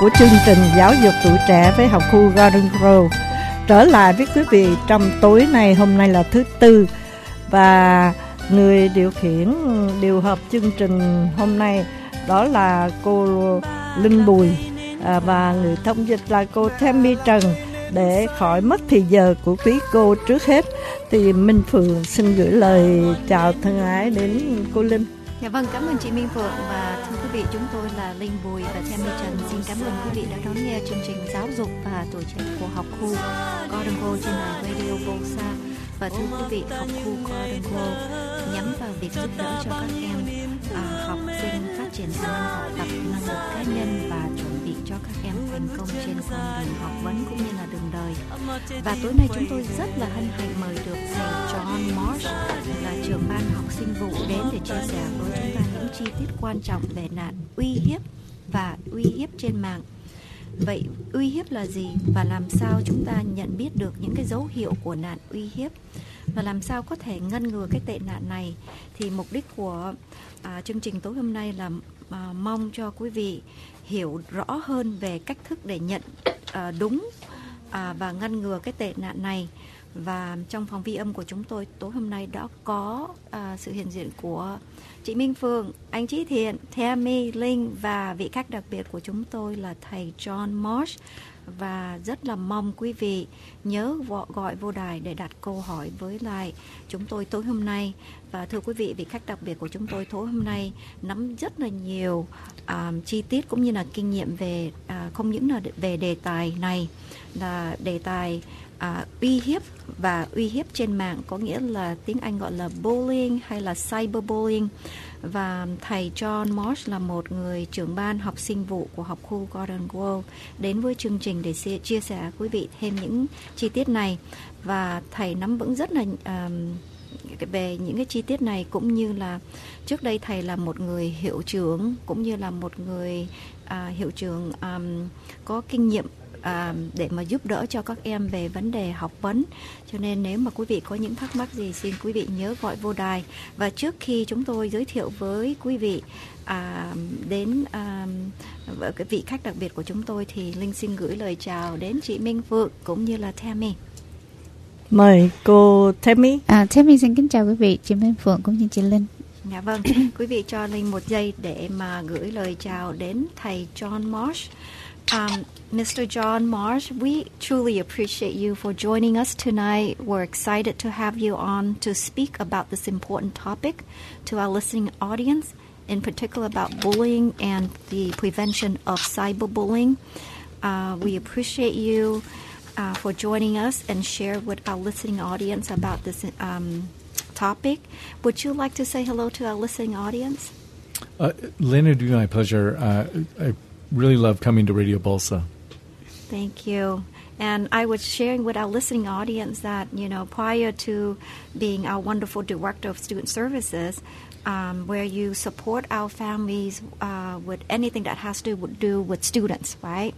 của chương trình Giáo dục tuổi trẻ với học khu Garden Grove trở lại với quý vị trong tối nay. Hôm nay là thứ Tư và người điều hợp chương trình hôm nay đó là cô Linh Bùi và người thông dịch là cô Tammy Trần. Để khỏi mất thì giờ của quý cô, trước hết thì Minh Phượng xin gửi lời chào thân ái đến cô Linh. Dạ vâng, cảm ơn chị Minh Phượng và thưa quý vị, chúng tôi là Linh Bùi và Tammy Trần. Xin cảm ơn quý vị đã đón nghe chương trình giáo dục và tuổi trẻ của học khu Garden Grove trên đài Radio Bolsa. Và thưa quý vị, học khu Garden Grove nhắm vào việc giúp đỡ cho các em học sinh phát triển khả năng học tập, năng lực cá nhân và chuẩn bị cho các em thành công trên con đường học vấn cũng như là đường đời. Và tối nay chúng tôi rất là hân hạnh mời được thầy John Marsh là trưởng ban học sinh vụ đến để chia sẻ với chúng ta những chi tiết quan trọng về nạn uy hiếp và uy hiếp trên mạng. Vậy uy hiếp là gì và làm sao chúng ta nhận biết được những cái dấu hiệu của nạn uy hiếp và làm sao có thể ngăn ngừa cái tệ nạn này? Thì mục đích của chương trình tối hôm nay là mong cho quý vị hiểu rõ hơn về cách thức để nhận đúng và ngăn ngừa cái tệ nạn này. Và trong phòng ghi âm của chúng tôi tối hôm nay đã có sự hiện diện của chị Minh Phương, anh Chí Thiện, Tammy, Linh và vị khách đặc biệt của chúng tôi là thầy John Marsh. Và rất là mong quý vị nhớ gọi vô đài để đặt câu hỏi với lại chúng tôi tối hôm nay. Và thưa quý vị, vị khách đặc biệt của chúng tôi tối hôm nay nắm rất là nhiều chi tiết cũng như là kinh nghiệm về không những là về đề tài này, là đề tài uy hiếp và uy hiếp trên mạng, có nghĩa là tiếng Anh gọi là bullying hay là cyberbullying. Và thầy John Marsh là một người trưởng ban học sinh vụ của học khu Garden Grove đến với chương trình để chia sẻ quý vị thêm những chi tiết này. Và thầy nắm vững rất là về những cái chi tiết này, cũng như là trước đây thầy là một người hiệu trưởng cũng như là một người hiệu trưởng có kinh nghiệm để mà giúp đỡ cho các em về vấn đề học vấn. Cho nên nếu mà quý vị có những thắc mắc gì, xin quý vị nhớ gọi vô đài. Và trước khi chúng tôi giới thiệu với quý vị đến cái vị khách đặc biệt của chúng tôi thì Linh xin gửi lời chào đến chị Minh Phượng cũng như là Tammy. Mời cô Tammy. Tammy xin kính chào quý vị, chị Minh Phượng cũng như chị Linh. Dạ vâng, quý vị cho Linh một giây để mà gửi lời chào đến thầy John Marsh. Mr. John Marsh, we truly appreciate you for joining us tonight. We're excited to have you on to speak about this important topic to our listening audience, in particular about bullying and the prevention of cyberbullying. We appreciate you for joining us and share with our listening audience about this topic. Would you like to say hello to our listening audience? Lynn, it'd be my pleasure. I really love coming to Radio Bolsa. Thank you. And I was sharing with our listening audience that, prior to being our wonderful director of student services, where you support our families with anything that has to do with students, right?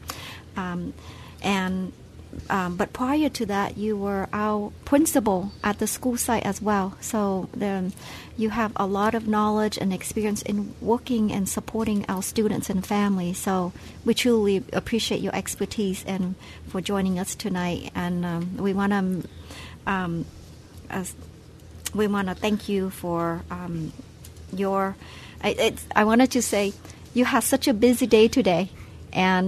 But prior to that, you were our principal at the school site as well. So you have a lot of knowledge and experience in working and supporting our students and families. So we truly appreciate your expertise and for joining us tonight. And we want to thank you for your. I wanted to say you had such a busy day today. And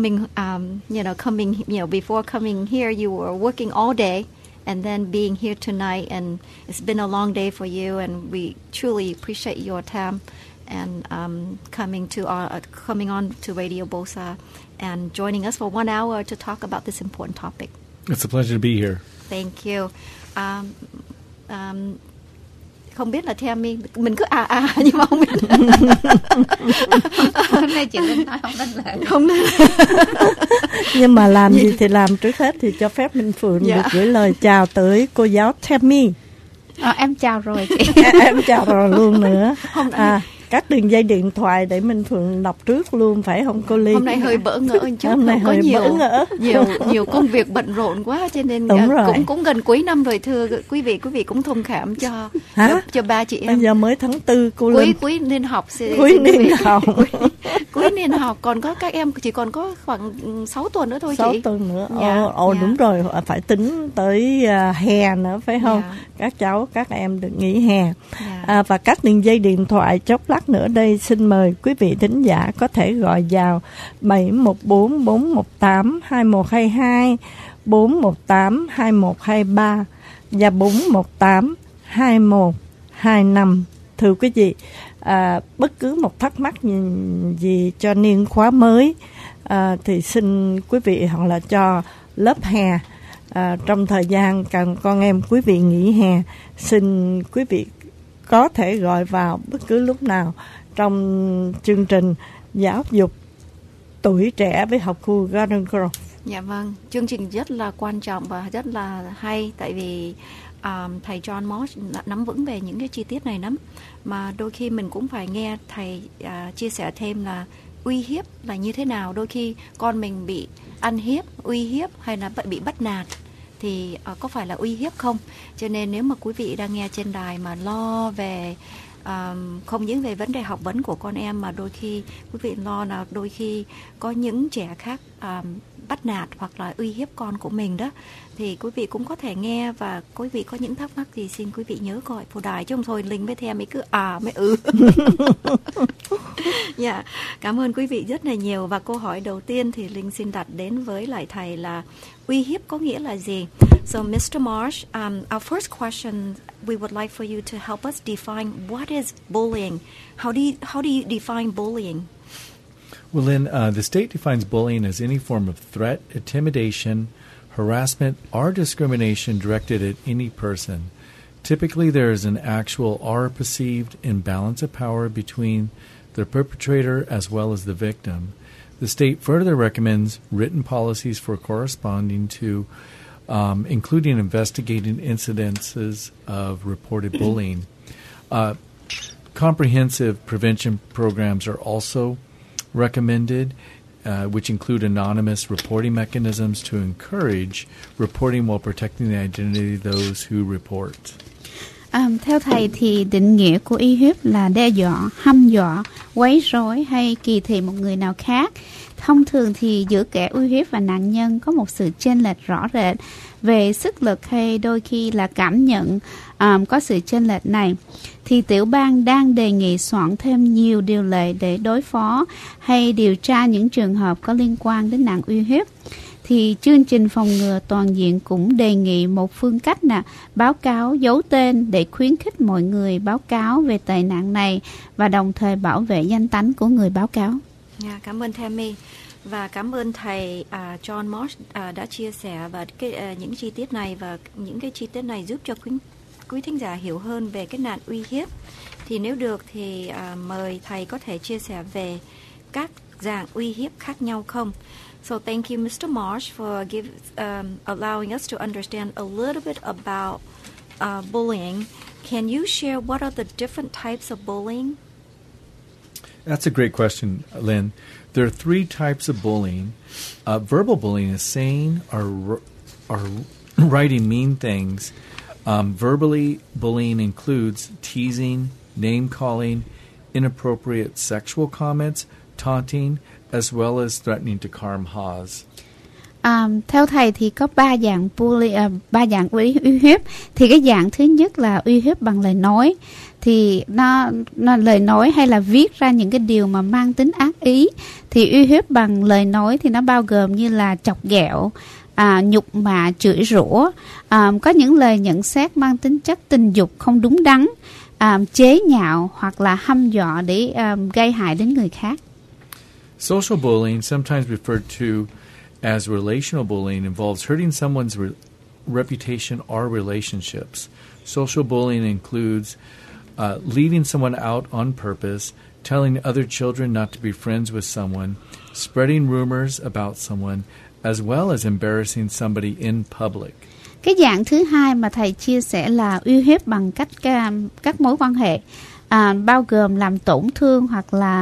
before coming here, you were working all day, and then being here tonight, and it's been a long day for you. And we truly appreciate your time and coming on to Radio Bolsa and joining us for 1 hour to talk about this important topic. It's a pleasure to be here. Thank you. Không biết là theo mình cứ nhưng mà không biết. Hôm nay chị Linh nói không nên. Nhưng mà làm gì thì làm, trước hết thì cho phép Minh Phượng được gửi lời chào tới cô giáo Tammy. Em chào rồi chị. Em chào rồi luôn nữa. Các đường dây điện thoại để Minh Phượng đọc trước luôn, phải không cô Ly? Hôm nay hơi bỡ ngỡ một chút. Hôm nay có hơi nhiều công việc bận rộn quá, cho nên cũng gần cuối năm rồi, thưa quý vị cũng thông cảm cho ba chị em. Bây giờ mới tháng 4 cô Linh. Cuối niên học. Cuối niên học. Cuối niên học, còn có các em chỉ còn có khoảng 6 tuần nữa thôi 6 chị. tuần nữa. Đúng rồi, phải tính tới hè nữa phải không? Các em được nghỉ hè. Và các đường dây điện thoại chốc lát nữa đây, xin mời quý vị thính giả có thể gọi vào 714 418 2122, 418 2123 và 418 2125. Thưa quý vị, bất cứ một thắc mắc gì cho niên khóa mới thì xin quý vị hoặc là cho lớp hè trong thời gian cần con em quý vị nghỉ hè, xin quý vị có thể gọi vào bất cứ lúc nào trong chương trình giáo dục tuổi trẻ với học khu Garden Grove. Dạ vâng, chương trình rất là quan trọng và rất là hay, tại vì thầy John Moss nắm vững về những cái chi tiết này lắm, mà đôi khi mình cũng phải nghe thầy chia sẻ thêm là uy hiếp là như thế nào. Đôi khi con mình bị ăn hiếp, uy hiếp hay là bị bắt nạt thì có phải là uy hiếp không? Cho nên nếu mà quý vị đang nghe trên đài mà lo về không những về vấn đề học vấn của con em, mà đôi khi quý vị lo là đôi khi có những trẻ khác bắt nạt hoặc là uy hiếp con của mình đó, thì quý vị cũng có thể nghe, và quý vị có những thắc mắc thì xin quý vị nhớ gọi phụ đài, chứ không thôi Linh với Theo mới cứ mới Dạ, cảm ơn quý vị rất là nhiều. Và câu hỏi đầu tiên thì Linh xin đặt đến với lại thầy là uy hiếp có nghĩa là gì? So Mr. Marsh, our first question, we would like for you to help us define what is bullying. How do you define bullying? Well, Lynn, the state defines bullying as any form of threat, intimidation, harassment, or discrimination directed at any person. Typically, there is an actual or perceived imbalance of power between the perpetrator as well as the victim. The state further recommends written policies for corresponding to, including investigating incidences of reported bullying. Comprehensive prevention programs are also recommended, which include anonymous reporting mechanisms to encourage reporting while protecting the identity of those who report. Theo thầy thì định nghĩa của uy hiếp là đe dọa, hăm dọa, quấy rối hay kỳ thị một người nào khác. Thông thường thì giữa kẻ uy hiếp và nạn nhân có một sự chênh lệch rõ rệt về sức lực, hay đôi khi là cảm nhận có sự chênh lệch này. Thì tiểu bang đang đề nghị soạn thêm nhiều điều lệ để đối phó hay điều tra những trường hợp có liên quan đến nạn uy hiếp. Thì chương trình phòng ngừa toàn diện cũng đề nghị một phương cách là báo cáo giấu tên để khuyến khích mọi người báo cáo về tệ nạn này và đồng thời bảo vệ danh tánh của người báo cáo. Cảm ơn Tammy và cảm ơn thầy John Moss đã chia sẻ và những chi tiết này, và những cái chi tiết này giúp cho quý thính giả hiểu hơn về cái nạn uy hiếp. Thì nếu được thì mời thầy có thể chia sẻ về các dạng uy hiếp khác nhau không? So thank you, Mr. Marsh, for allowing us to understand a little bit about bullying. Can you share what are the different types of bullying? That's a great question, Lynn. There are three types of bullying. Verbal bullying is saying or writing mean things. Verbally, bullying includes teasing, name-calling, inappropriate sexual comments, taunting, as well as threatening to harm Haas. Theo thầy thì có ba dạng uy hiếp. Thì cái dạng thứ nhất là uy hiếp bằng lời nói. Thì nó lời nói hay là viết ra những cái điều mà mang tính ác ý. Thì uy hiếp bằng lời nói thì nó bao gồm như là chọc ghẹo, nhục mạ, chửi rủa, có những lời nhận xét mang tính chất tình dục không đúng đắn, chế nhạo hoặc là hăm dọa để gây hại đến người khác. Social bullying, sometimes referred to as relational bullying, involves hurting someone's reputation or relationships. Social bullying includes leaving someone out on purpose, telling other children not to be friends with someone, spreading rumors about someone, as well as embarrassing somebody in public. Cái dạng thứ hai mà thầy chia sẻ là uy hiếp bằng cách các mối quan hệ, bao gồm làm tổn thương hoặc là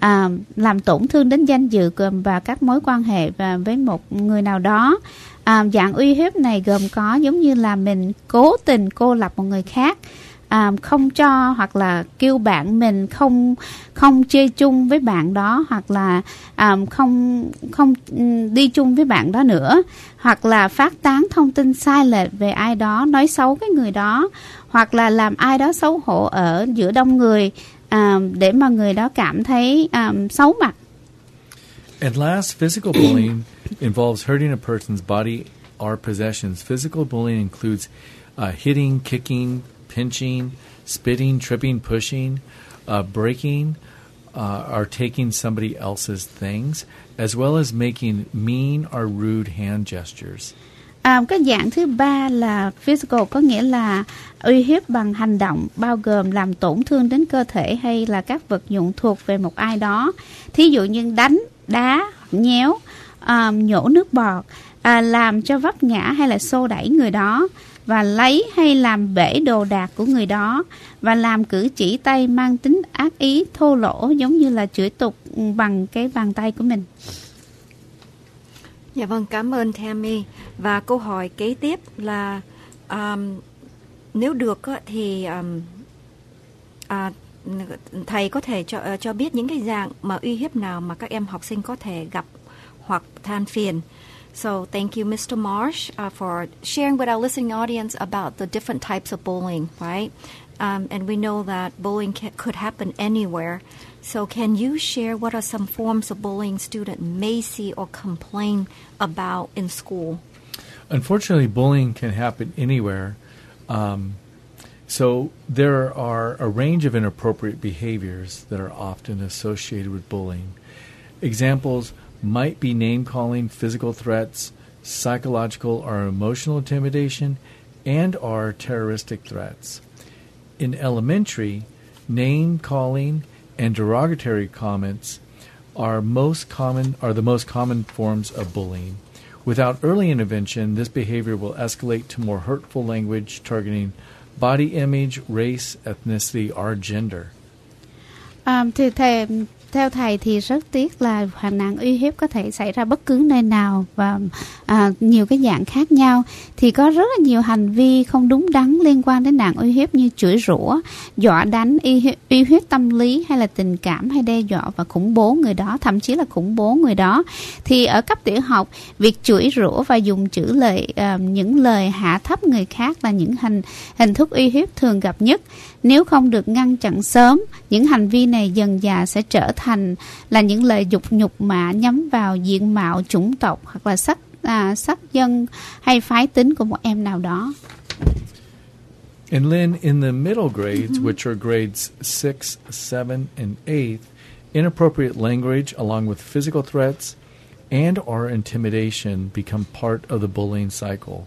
làm tổn thương đến danh dự và các mối quan hệ với một người nào đó. Dạng uy hiếp này gồm có giống như là mình cố tình cô lập một người khác, không cho hoặc là kêu bạn mình không chơi chung với bạn đó, hoặc là không đi chung với bạn đó nữa, hoặc là phát tán thông tin sai lệch về ai đó, nói xấu cái người đó, hoặc là làm ai đó xấu hổ ở giữa đông người để mà người đó cảm thấy xấu mặt. And last, physical bullying involves hurting a person's body or possessions. Physical bullying includes hitting, kicking, pinching, spitting, tripping, pushing, breaking, or taking somebody else's things, as well as making mean or rude hand gestures. Cái dạng thứ ba là physical, có nghĩa là uy hiếp bằng hành động, bao gồm làm tổn thương đến cơ thể hay là các vật dụng thuộc về một ai đó. Thí dụ như đánh, đá, nhéo, nhổ nước bọt, làm cho vấp ngã hay là xô đẩy người đó, và lấy hay làm bể đồ đạc của người đó, và làm cử chỉ tay mang tính ác ý, thô lỗ, giống như là chửi tục bằng cái bàn tay của mình. Dạ vâng, cảm ơn Tammy. Và câu hỏi kế tiếp là nếu được thì thầy có thể cho biết những cái dạng mà uy hiếp nào mà các em học sinh có thể gặp hoặc than phiền. So thank you, Mr. Marsh, for sharing with our listening audience about the different types of bullying, right? And we know that bullying could happen anywhere. So can you share what are some forms of bullying students may see or complain about in school? Unfortunately, bullying can happen anywhere. So there are a range of inappropriate behaviors that are often associated with bullying. Examples might be name-calling, physical threats, psychological or emotional intimidation, and or terroristic threats. In elementary, name-calling and derogatory comments are the most common forms of bullying. Without early intervention, this behavior will escalate to more hurtful language targeting body image, race, ethnicity, or gender. Theo thầy thì rất tiếc là hành nạn uy hiếp có thể xảy ra bất cứ nơi nào và nhiều cái dạng khác nhau. Thì có rất là nhiều hành vi không đúng đắn liên quan đến nạn uy hiếp như chửi rủa, dọa đánh, uy hiếp tâm lý hay là tình cảm, hay đe dọa và khủng bố người đó, thậm chí là khủng bố người đó. Thì ở cấp tiểu học, việc chửi rủa và dùng những lời hạ thấp người khác là những hình thức uy hiếp thường gặp nhất. Nếu không được ngăn chặn sớm, những hành vi này dần dà sẽ trở thành là những lời nhục mạ nhắm vào diện mạo, chủng tộc hoặc là sắc dân hay phái tính của một em nào đó. And Lynn, in the middle grades, which are grades 6, 7, and 8, inappropriate language along with physical threats and or intimidation become part of the bullying cycle.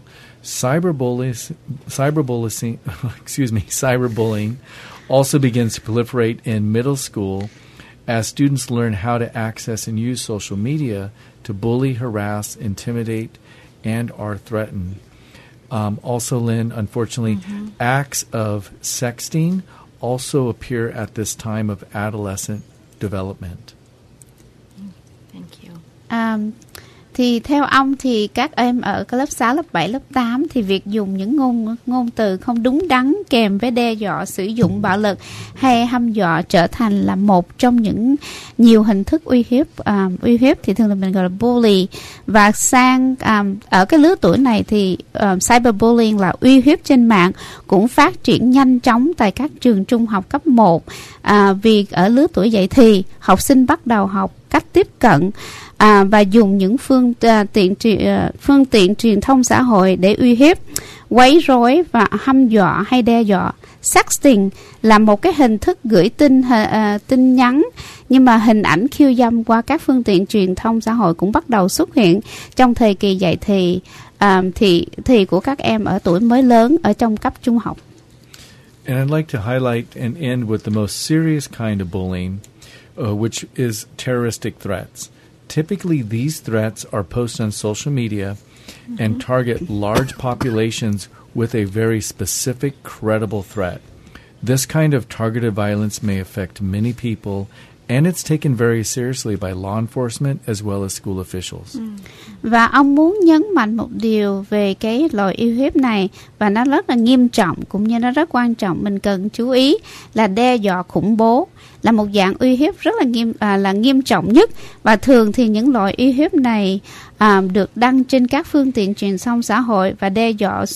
Cyberbullying also begins to proliferate in middle school as students learn how to access and use social media to bully, harass, intimidate, and or threaten. Also, Lynn, unfortunately, acts of sexting also appear at this time of adolescent development. Thank you. Thì theo ông thì các em ở cái lớp 6, lớp 7, lớp 8 thì việc dùng những ngôn từ không đúng đắn kèm với đe dọa, sử dụng bạo lực hay hăm dọa trở thành là một trong những nhiều hình thức uy hiếp thì thường là mình gọi là bully. Và ở cái lứa tuổi này thì cyberbullying là uy hiếp trên mạng cũng phát triển nhanh chóng tại các trường trung học cấp 1. Vì ở lứa tuổi dậy thì học sinh bắt đầu học cách tiếp cận và dùng những phương tiện truyền thông xã hội để uy hiếp, quấy rối và hăm dọa hay đe dọa. Sexting là một cái hình thức gửi tin nhắn, nhưng mà hình ảnh khiêu dâm qua các phương tiện truyền thông xã hội cũng bắt đầu xuất hiện trong thời kỳ dậy thì của các em ở tuổi mới lớn ở trong cấp trung học. And I'd like to highlight and end with the most serious kind of bullying, which is terroristic threats. Typically, these threats are posted on social media and target large populations with a very specific, credible threat. This kind of targeted violence may affect many people And it's taken very seriously by law enforcement as well as school officials. Và ông muốn nhấn mạnh một điều về cái loại uy hiếp này, và nó rất là nghiêm trọng, cũng như nó rất quan trọng. Mình cần chú ý là đe dọa khủng bố là một dạng uy hiếp rất là nghiêm trọng nhất, và thường thì những loại uy hiếp này được đăng trên các phương tiện truyền thông xã hội và đe dọa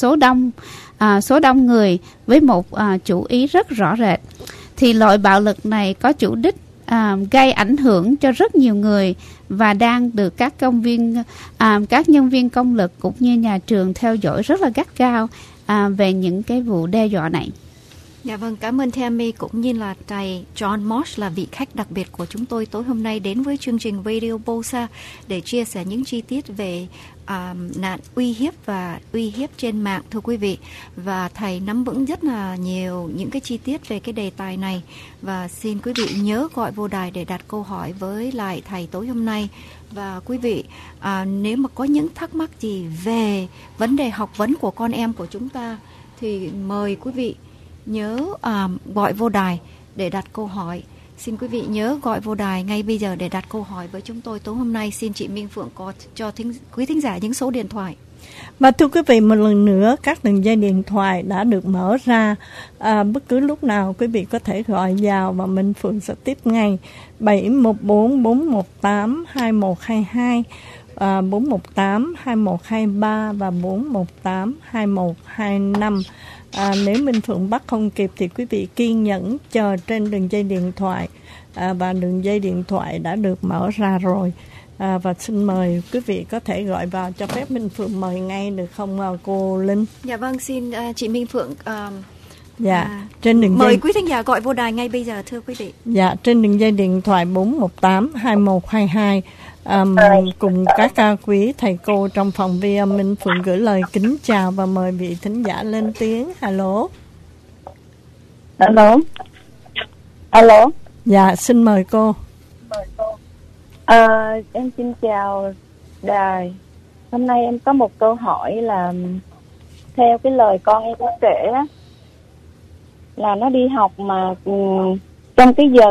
số đông người với một chủ ý rất rõ rệt. Thì loại bạo lực này có chủ đích gây ảnh hưởng cho rất nhiều người và đang được các nhân viên công lực cũng như nhà trường theo dõi rất là gắt gao về những cái vụ đe dọa này. Dạ vâng, cảm ơn Tammy cũng như là thầy John Marsh là vị khách đặc biệt của chúng tôi tối hôm nay đến với chương trình Radio Bosa để chia sẻ những chi tiết về nạn uy hiếp và uy hiếp trên mạng, thưa quý vị. Và thầy nắm vững rất là nhiều những cái chi tiết về cái đề tài này, và xin quý vị nhớ gọi vô đài để đặt câu hỏi với lại thầy tối hôm nay. Và quý vị nếu mà có những thắc mắc gì về vấn đề học vấn của con em của chúng ta thì mời quý vị nhớ gọi vô đài để đặt câu hỏi. Xin quý vị nhớ gọi vô đài ngay bây giờ để đặt câu hỏi với chúng tôi tối hôm nay. Xin chị Minh Phượng có cho quý thính giả những số điện thoại. Và thưa quý vị, một lần nữa các đường dây điện thoại đã được mở ra. Bất cứ lúc nào quý vị có thể gọi vào và Minh Phượng sẽ tiếp ngay. 714 418 2122, 418 2123 và 418 2125. Nếu Minh Phượng bắt không kịp thì quý vị kiên nhẫn chờ trên đường dây điện thoại, và đường dây điện thoại đã được mở ra rồi. Và xin mời quý vị có thể gọi vào. Cho phép Minh Phượng mời ngay được không cô Linh? Dạ vâng, xin chị Minh Phượng trên đường mời dây... quý thính giả gọi vô đài ngay bây giờ, thưa quý vị. Dạ, trên đường dây điện thoại 418 2122. Cùng các quý thầy cô trong phòng vi âm, Minh Phượng gửi lời kính chào và mời vị thính giả lên tiếng. Alo. Dạ, xin mời cô. Em xin chào đài. Hôm nay em có một câu hỏi là theo cái lời con em nó kể là nó đi học mà trong cái giờ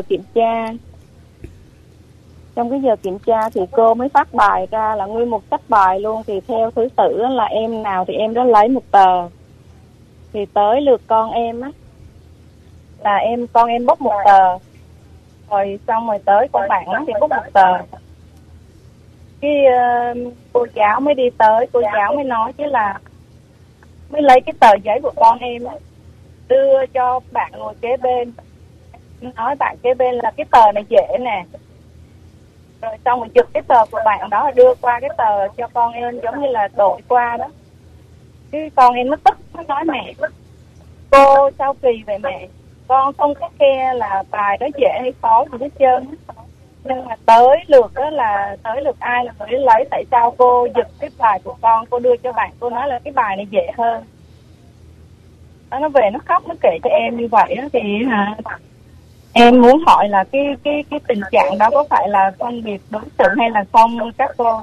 kiểm tra thì cô mới phát bài ra là nguyên một sách bài luôn, thì theo thứ tự là em nào thì em đó lấy một tờ, thì tới lượt con em là con em bốc một tờ, rồi xong rồi tới con bạn thì bốc một tờ. Cái cô giáo mới đi tới, cô giáo mới nói chứ là mới lấy cái tờ giấy của con em đưa cho bạn ngồi kế bên, nói bạn kế bên là cái tờ này dễ nè, rồi xong rồi chụp cái tờ của bạn đó đưa qua cái tờ cho con em, giống như là đổi qua đó. Cái con em nó tức, nó nói mẹ, cô sao kỳ vậy mẹ, con không có khe là bài đó dễ hay khó gì hết trơn, nhưng mà tới lượt ai là người lấy, tại sao cô giật cái bài của con, cô đưa cho bạn, cô nói là cái bài này dễ hơn. Nó về nó khóc, nó kể cho em như vậy đó, thì em muốn hỏi là cái tình trạng đó có phải là phân biệt đối xử hay là không các cô?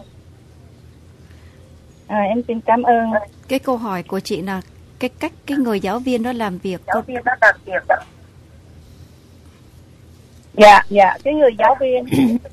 Em xin cảm ơn. Cái câu hỏi của chị là cái cách cái người giáo viên đó làm việc. Dạ, cái người giáo viên.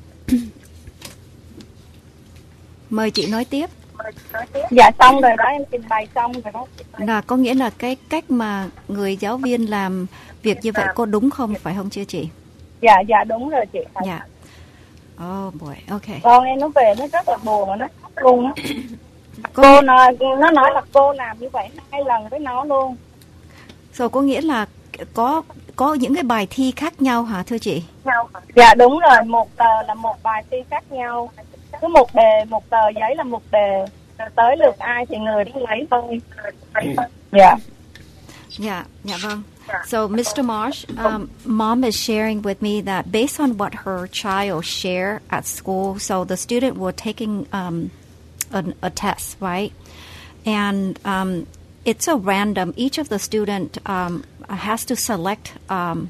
Mời chị nói tiếp. Dạ xong rồi đó, em trình bày xong rồi đó. Là có nghĩa là cái cách mà người giáo viên làm việc như vậy có đúng không, phải không chưa chị? Dạ đúng rồi chị. Dạ. Oh boy, okay. Con em nó về nó rất là buồn mà nó khóc luôn á. Cô nó nói là cô làm như vậy 2 lần với nó luôn. Rồi có nghĩa là có những cái bài thi khác nhau hả thưa chị? Dạ đúng rồi, một tờ là một bài thi khác nhau. Cứ một đề, một tờ giấy là một đề. Rồi tới lượt ai thì người đó lấy thôi. Dạ. Yeah, vâng. So, Mr. Marsh, Mom is sharing with me that based on what her child shared at school, so the student were taking a test, right? And it's a random. Each of the student has to select an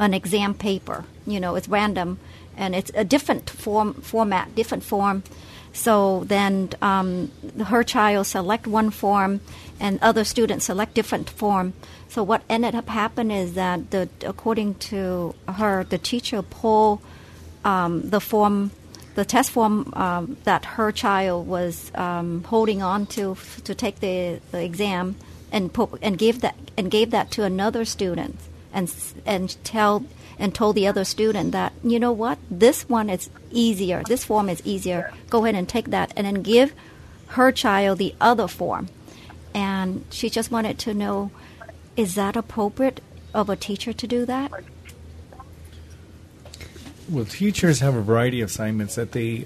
exam paper. You know, it's random, and it's a different format, different form. So then her child select one form and other students select different form. So what ended up happening is that according to her, the teacher pulled the test form that her child was holding on to take the exam, and gave that to another student, and told the other student that, you know what, this one is easier. This form is easier. Go ahead and take that, and then give her child the other form. And she just wanted to know, is that appropriate of a teacher to do that? Well, teachers have a variety of assignments that they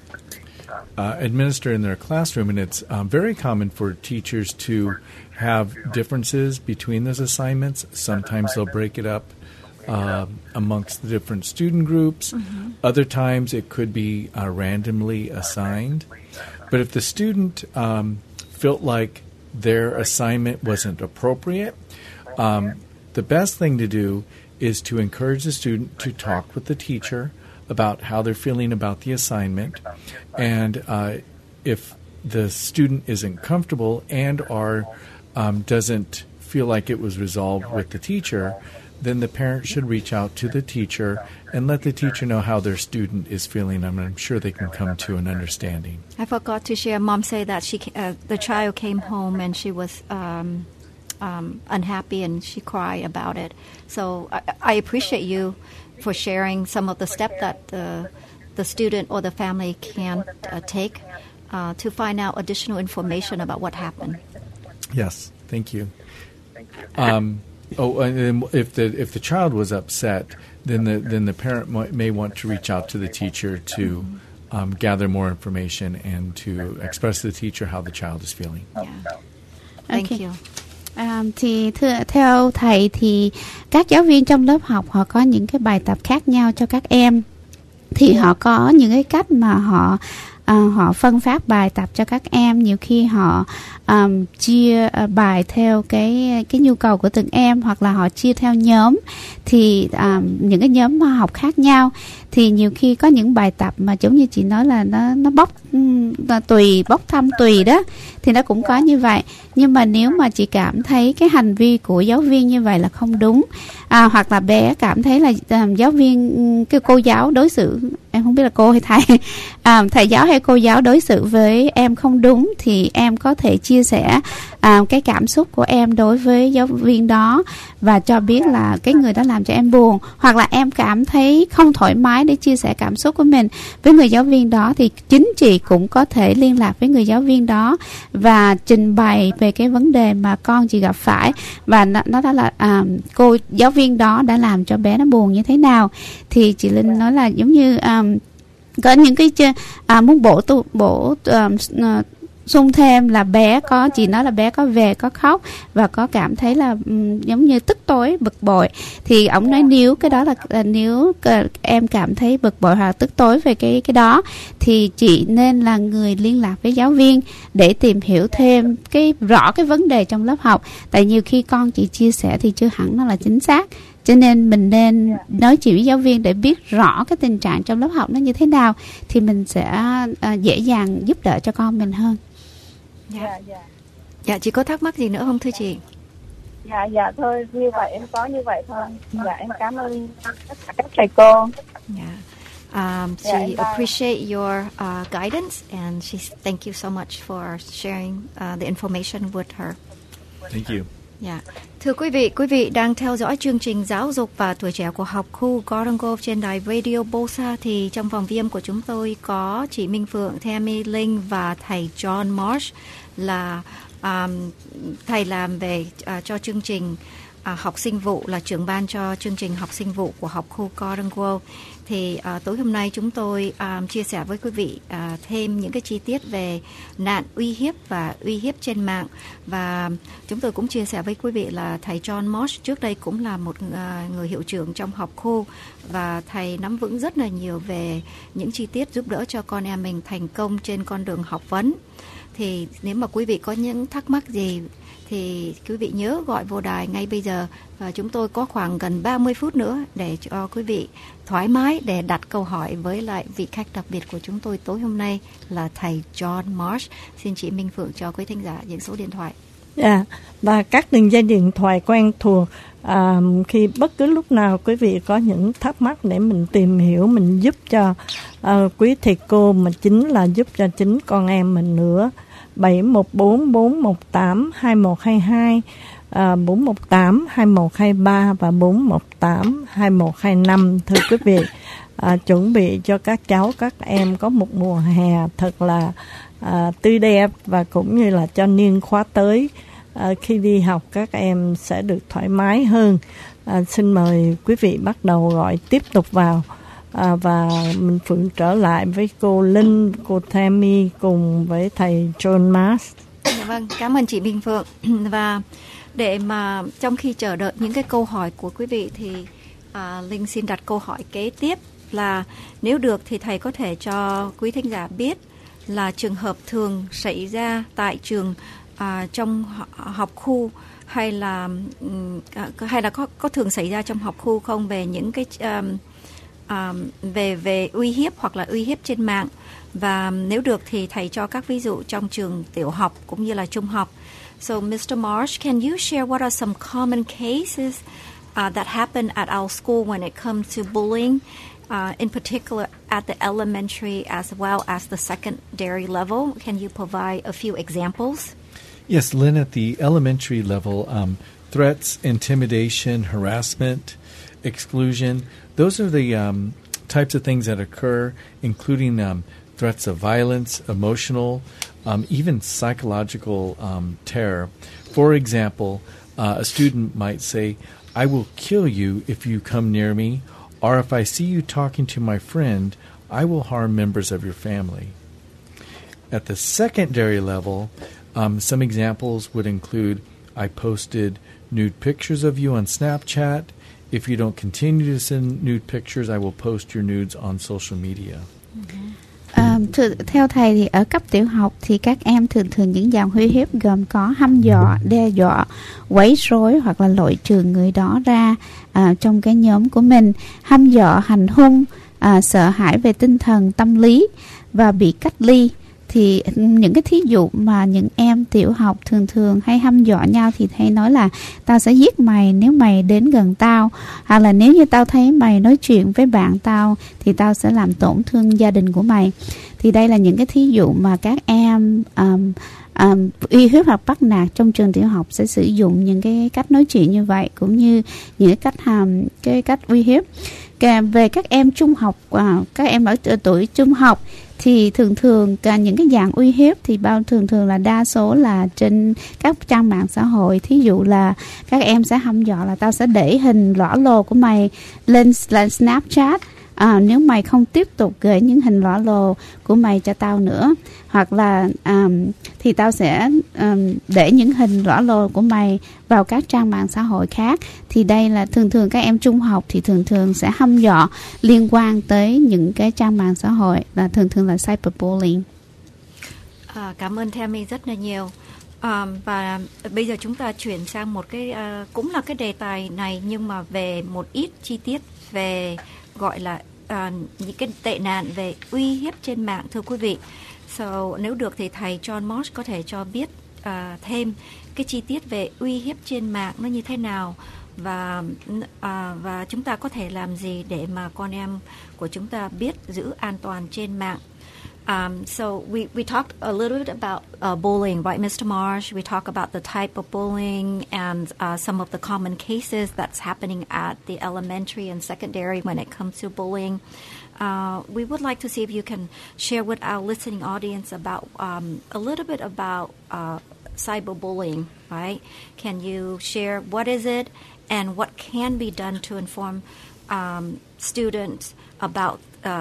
administer in their classroom, and it's very common for teachers to have differences between those assignments. Sometimes they'll break it up amongst the different student groups. Mm-hmm. Other times it could be randomly assigned. But if the student felt like their assignment wasn't appropriate, the best thing to do is to encourage the student to talk with the teacher about how they're feeling about the assignment. And if the student isn't comfortable and or doesn't feel like it was resolved with the teacher, then the parent should reach out to the teacher and let the teacher know how their student is feeling. I'm sure they can come to an understanding. I forgot to share. Mom said that the child came home and she was unhappy and she cried about it. So I appreciate you for sharing some of the steps that the student or the family can take to find out additional information about what happened. Yes, thank you. And if the child was upset, then the parent may want to reach out to the teacher to gather more information and to express to the teacher how the child is feeling. Yeah. Thank you. Thì theo thầy thì các giáo viên trong lớp học họ có những cái bài tập khác nhau cho các em, thì họ có những cái cách mà họ phân phát bài tập cho các em. Nhiều khi họ chia bài theo cái nhu cầu của từng em, hoặc là họ chia theo nhóm, thì những cái nhóm học khác nhau. Thì nhiều khi có những bài tập mà giống như chị nói là nó bốc thăm tùy đó, thì nó cũng có như vậy. Nhưng mà nếu mà chị cảm thấy cái hành vi của giáo viên như vậy là không đúng, hoặc là bé cảm thấy là giáo viên, cái cô giáo đối xử, em không biết là cô hay thầy, thầy giáo hay cô giáo đối xử với em không đúng, thì em có thể chia sẻ cái cảm xúc của em đối với giáo viên đó và cho biết là cái người đó làm cho em buồn, hoặc là em cảm thấy không thoải mái để chia sẻ cảm xúc của mình với người giáo viên đó, thì chính chị cũng có thể liên lạc với người giáo viên đó và trình bày về cái vấn đề mà con chị gặp phải, và nó đó là cô giáo viên đó đã làm cho bé nó buồn như thế nào. Thì chị Linh nói là giống như có những cái muốn bổ sung thêm là chị nói là bé có về có khóc và có cảm thấy là giống như tức tối bực bội, thì ổng nói nếu cái đó là nếu em cảm thấy bực bội hoặc tức tối về cái đó, thì chị nên là người liên lạc với giáo viên để tìm hiểu thêm rõ cái vấn đề trong lớp học. Tại nhiều khi con chị chia sẻ thì chưa hẳn nó là chính xác, cho nên mình nên nói chuyện với giáo viên để biết rõ cái tình trạng trong lớp học nó như thế nào, thì mình sẽ dễ dàng giúp đỡ cho con mình hơn. Dạ, chị có thắc mắc gì nữa không thưa chị? Dạ thôi, như vậy em có như vậy thôi. Dạ, em cảm ơn tất cả các thầy cô. She appreciate your guidance, and she thank you so much for sharing the information with her. Thank you. Yeah. Thưa quý vị đang theo dõi chương trình giáo dục và tuổi trẻ của học khu Gordon Grove trên đài Radio Bosa. Thì trong phòng VM của chúng tôi có chị Minh Phượng, Tammy Linh và thầy John Marsh, là thầy làm về cho chương trình học sinh vụ, là trưởng ban cho chương trình học sinh vụ của học khu Gordon Grove. Thì tối hôm nay chúng tôi chia sẻ với quý vị thêm những cái chi tiết về nạn uy hiếp và uy hiếp trên mạng. Và chúng tôi cũng chia sẻ với quý vị là thầy John Marsh trước đây cũng là một người hiệu trưởng trong học khu, và thầy nắm vững rất là nhiều về những chi tiết giúp đỡ cho con em mình thành công trên con đường học vấn. Thì nếu mà quý vị có những thắc mắc gì thì quý vị nhớ gọi vô đài ngay bây giờ, và chúng tôi có khoảng gần 30 phút nữa để cho quý vị thoải mái để đặt câu hỏi với lại vị khách đặc biệt của chúng tôi tối hôm nay là thầy John Marsh. Xin chị Minh Phượng cho quý thính giả những số điện thoại. Và các đường dây điện thoại quen thuộc, khi bất cứ lúc nào quý vị có những thắc mắc để mình tìm hiểu, mình giúp cho quý thầy cô, mà chính là giúp cho chính con em mình nữa. 714-418-2122, 418-2123 và 418-2125. Thưa quý vị, chuẩn bị cho các cháu, các em có một mùa hè thật là tươi đẹp, và cũng như là cho niên khóa tới, khi đi học các em sẽ được thoải mái hơn. Xin mời quý vị bắt đầu gọi tiếp tục vào, và mình Phượng trở lại với cô Linh, cô Tammy cùng với thầy John Marsh. Vâng, cảm ơn chị Minh Phượng. Và để mà trong khi chờ đợi những cái câu hỏi của quý vị thì Linh xin đặt câu hỏi kế tiếp là nếu được thì thầy có thể cho quý thính giả biết là trường hợp thường xảy ra tại trường trong học khu, hay là có thường xảy ra trong học khu không, về những cái về uy hiếp hoặc là uy hiếp trên mạng, và nếu được thì thầy cho các ví dụ trong trường tiểu học cũng như là trung học. So Mr. Marsh, can you share what are some common cases that happen at our school when it comes to bullying, in particular at the elementary as well as the secondary level? Can you provide a few examples? Yes, Lynn, at the elementary level, threats, intimidation, harassment, exclusion, those are the types of things that occur, including threats of violence, emotional, even psychological terror. For example, a student might say, "I will kill you if you come near me," or "If I see you talking to my friend, I will harm members of your family." At the secondary level, some examples would include, "I posted nude pictures of you on Snapchat. If you don't continue to send nude pictures, I will post your nudes on social media." Theo thầy thì ở cấp tiểu học thì các em thường những dạng uy hiếp gồm có hăm dọa, đe dọa, quấy rối hoặc là loại trừ người đó ra trong cái nhóm của mình, hăm dọa, hành hung, sợ hãi về tinh thần, tâm lý và bị cách ly. Thì những cái thí dụ mà những em tiểu học thường hay hăm dọa nhau thì thầy nói là tao sẽ giết mày nếu mày đến gần tao, hoặc là nếu như tao thấy mày nói chuyện với bạn tao thì tao sẽ làm tổn thương gia đình của mày. Thì đây là những cái thí dụ mà các em uy hiếp hoặc bắt nạt trong trường tiểu học sẽ sử dụng những cái cách nói chuyện như vậy, cũng như những cái cách uy hiếp. Về các em trung học, các em ở tuổi trung học thì thường những cái dạng uy hiếp thì thường là đa số là trên các trang mạng xã hội. Thí dụ là các em sẽ hăm dọa là tao sẽ để hình lõa lồ của mày lên Snapchat, nếu mày không tiếp tục gửi những hình lõa lồ của mày cho tao nữa, hoặc là thì tao sẽ để những hình lõa lồ của mày vào các trang mạng xã hội khác. Thì đây là thường các em trung học thì thường sẽ hăm dọa liên quan tới những cái trang mạng xã hội, là thường là cyberbullying. Cảm ơn Tammy rất là nhiều. Và bây giờ chúng ta chuyển sang một cái cũng là cái đề tài này, nhưng mà về một ít chi tiết về gọi là những cái tệ nạn về uy hiếp trên mạng, thưa quý vị. So, nếu được thì thầy John Marsh có thể cho biết thêm cái chi tiết về uy hiếp trên mạng nó như thế nào, và chúng ta có thể làm gì để mà con em của chúng ta biết giữ an toàn trên mạng. So we talked a little bit about bullying, right, Mr. Marsh? We talk about the type of bullying and some of the common cases that's happening at the elementary and secondary when it comes to bullying. We would like to see if you can share with our listening audience about a little bit about cyberbullying, right? Can you share what is it and what can be done to inform students about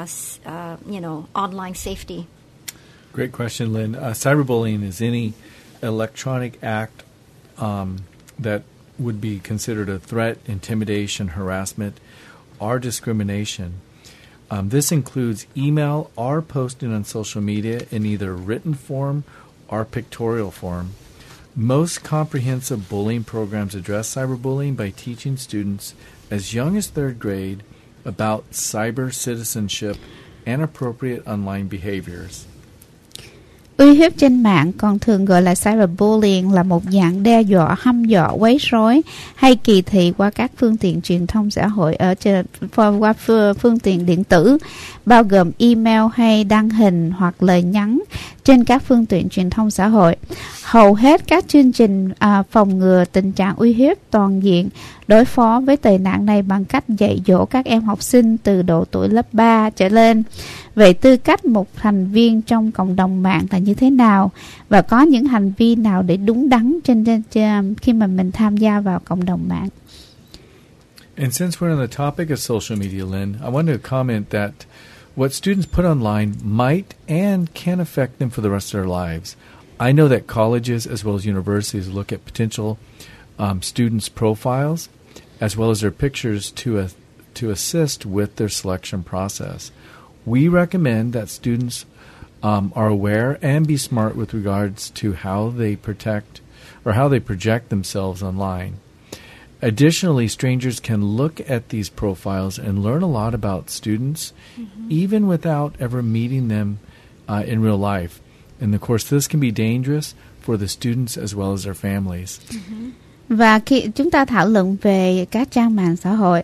online safety? Great question, Lynn. Cyberbullying is any electronic act that would be considered a threat, intimidation, harassment, or discrimination. This includes email or posting on social media in either written form or pictorial form. Most comprehensive bullying programs address cyberbullying by teaching students as young as third grade about cyber citizenship and appropriate online behaviors. Uy hiếp trên mạng còn thường gọi là cyberbullying là một dạng đe dọa, hăm dọa, quấy rối hay kỳ thị qua các phương tiện truyền thông xã hội qua phương tiện điện tử, bao gồm email hay đăng hình hoặc lời nhắn trên các phương tiện truyền thông xã hội. Hầu hết các chương trình phòng ngừa tình trạng uy hiếp toàn diện đối phó với tệ nạn này bằng cách dạy dỗ các em học sinh từ độ tuổi lớp 3 trở lên về tư cách một thành viên trong cộng đồng mạng là như thế nào và có những hành vi nào để đúng đắn khi mà mình tham gia vào cộng đồng mạng. And since we're on the topic of social media, Lynn, I want to comment that what students put online might and can affect them for the rest of their lives. I know that colleges as well as universities look at potential students' profiles as well as their pictures to assist with their selection process. We recommend that students are aware and be smart with regards to how they project themselves online. Additionally, strangers can look at these profiles and learn a lot about students, even without ever meeting them in real life. And of course, this can be dangerous for the students as well as their families. Và khi chúng ta thảo luận về các trang mạng xã hội,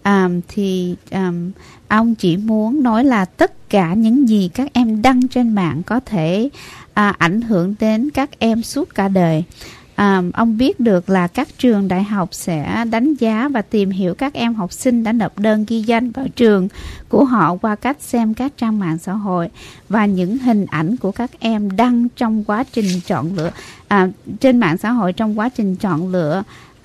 ông chỉ muốn nói là tất cả những gì các em đăng trên mạng có thể ảnh hưởng đến các em suốt cả đời. Ông biết được là các trường đại học sẽ đánh giá và tìm hiểu các em học sinh đã nộp đơn ghi danh vào trường của họ qua cách xem các trang mạng xã hội và những hình ảnh của các em đăng trong quá trình chọn lựa trên mạng xã hội trong quá trình chọn lựa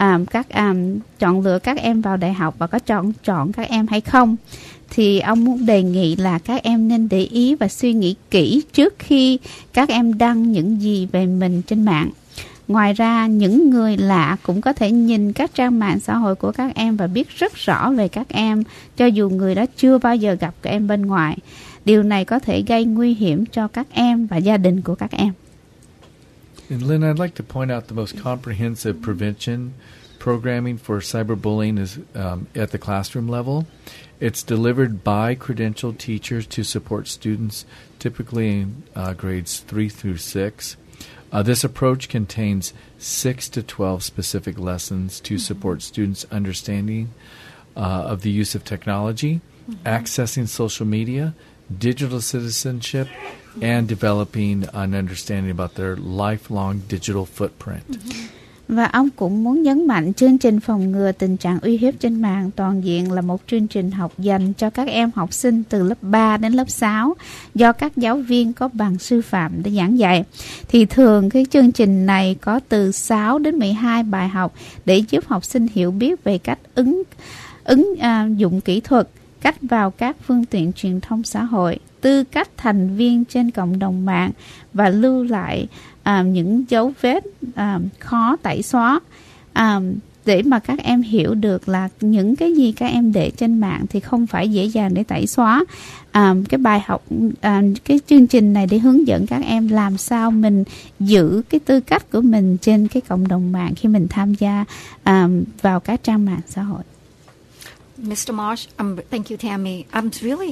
các em vào đại học và có chọn các em hay không. Thì ông muốn đề nghị là các em nên để ý và suy nghĩ kỹ trước khi các em đăng những gì về mình trên mạng. Ngoài ra, những người lạ cũng có thể nhìn các trang mạng xã hội của các em và biết rất rõ về các em, cho dù người đó chưa bao giờ gặp các em bên ngoài. Điều này có thể gây nguy hiểm cho các em và gia đình của các em. And Lynn, I'd like to point out the most comprehensive prevention programming for cyberbullying is at the classroom level. It's delivered by credentialed teachers to support students, typically in grades 3 through 6. This approach contains 6 to 12 specific lessons to support students' understanding of the use of technology, accessing social media, digital citizenship, and developing an understanding about their lifelong digital footprint. Và ông cũng muốn nhấn mạnh chương trình phòng ngừa tình trạng uy hiếp trên mạng toàn diện là một chương trình học dành cho các em học sinh từ lớp 3 đến lớp 6 do các giáo viên có bằng sư phạm để giảng dạy. Thì thường cái chương trình này có từ 6 đến 12 bài học để giúp học sinh hiểu biết về cách ứng dụng kỹ thuật, cách vào các phương tiện truyền thông xã hội, tư cách thành viên trên cộng đồng mạng và lưu lại những dấu vết khó tẩy xóa để mà các em hiểu được là những cái gì các em để trên mạng thì không phải dễ dàng để tẩy xóa. Cái bài học, cái chương trình này để hướng dẫn các em làm sao mình giữ cái tư cách của mình trên cái cộng đồng mạng khi mình tham gia vào các trang mạng xã hội. Mr. Marsh, thank you, Tammy. I'm really,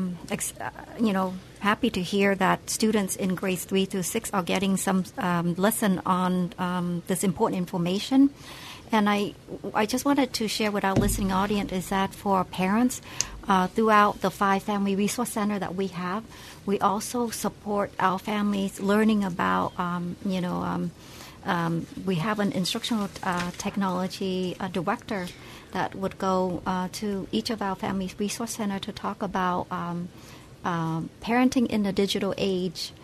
happy to hear that students in grades 3 through 6 are getting some lesson on this important information. And I just wanted to share with our listening audience is that for parents, throughout the 5 family resource center that we have, we also support our families learning about, we have an instructional technology director that would go to each of our family resource center to talk about parenting in the digital age.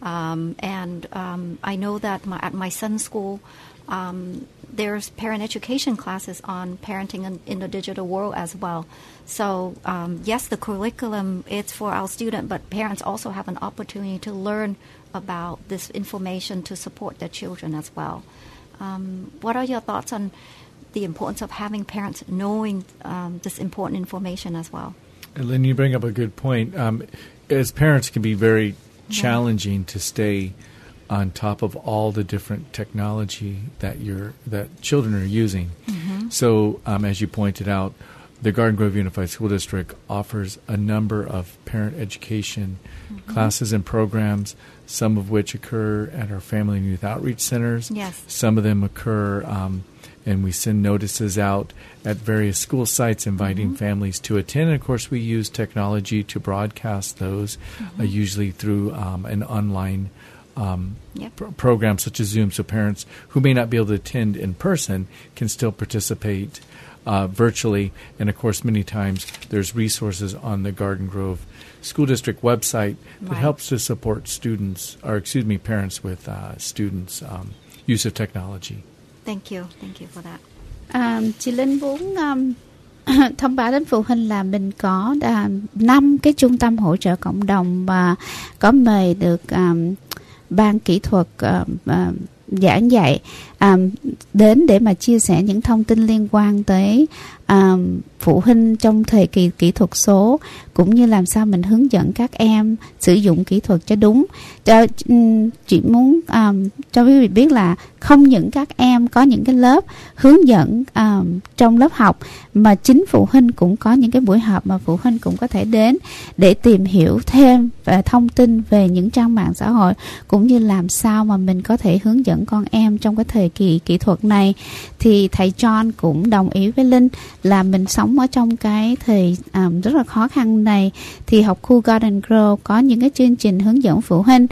I know that at my son's school, there's parent education classes on parenting in the digital world as well. So, yes, the curriculum is for our students, but parents also have an opportunity to learn about this information to support their children as well. What are your thoughts on the importance of having parents knowing this important information as well? And Lynn, you bring up a good point. As parents, it can be very challenging to stay on top of all the different technology that children are using. So, as you pointed out, the Garden Grove Unified School District offers a number of parent education classes and programs, some of which occur at our Family and Youth Outreach Centers. Yes. Some of them occur, and we send notices out at various school sites inviting families to attend. And, of course, we use technology to broadcast those, usually through an online programs such as Zoom, so parents who may not be able to attend in person can still participate virtually. And, of course, many times there's resources on the Garden Grove School District website that helps to support parents with students' use of technology. Thank you for that. Chị Linh muốn thông báo đến phụ huynh là mình có 5 cái trung tâm hỗ trợ cộng đồng và có mời được ban kỹ thuật giảng dạy đến để mà chia sẻ những thông tin liên quan tới phụ huynh trong thời kỳ kỹ thuật số, cũng như làm sao mình hướng dẫn các em sử dụng kỹ thuật cho đúng. Chị muốn cho quý vị biết là không những các em có những cái lớp hướng dẫn trong lớp học, mà chính phụ huynh cũng có những cái buổi họp mà phụ huynh cũng có thể đến để tìm hiểu thêm về thông tin về những trang mạng xã hội, cũng như làm sao mà mình có thể hướng dẫn con em trong cái thời kỳ kỹ thuật này. Thì thầy John cũng đồng ý với Linh là mình sống ở trong cái thời rất là khó khăn này, thì học khu Garden Grove có những cái chương trình hướng dẫn phụ huynh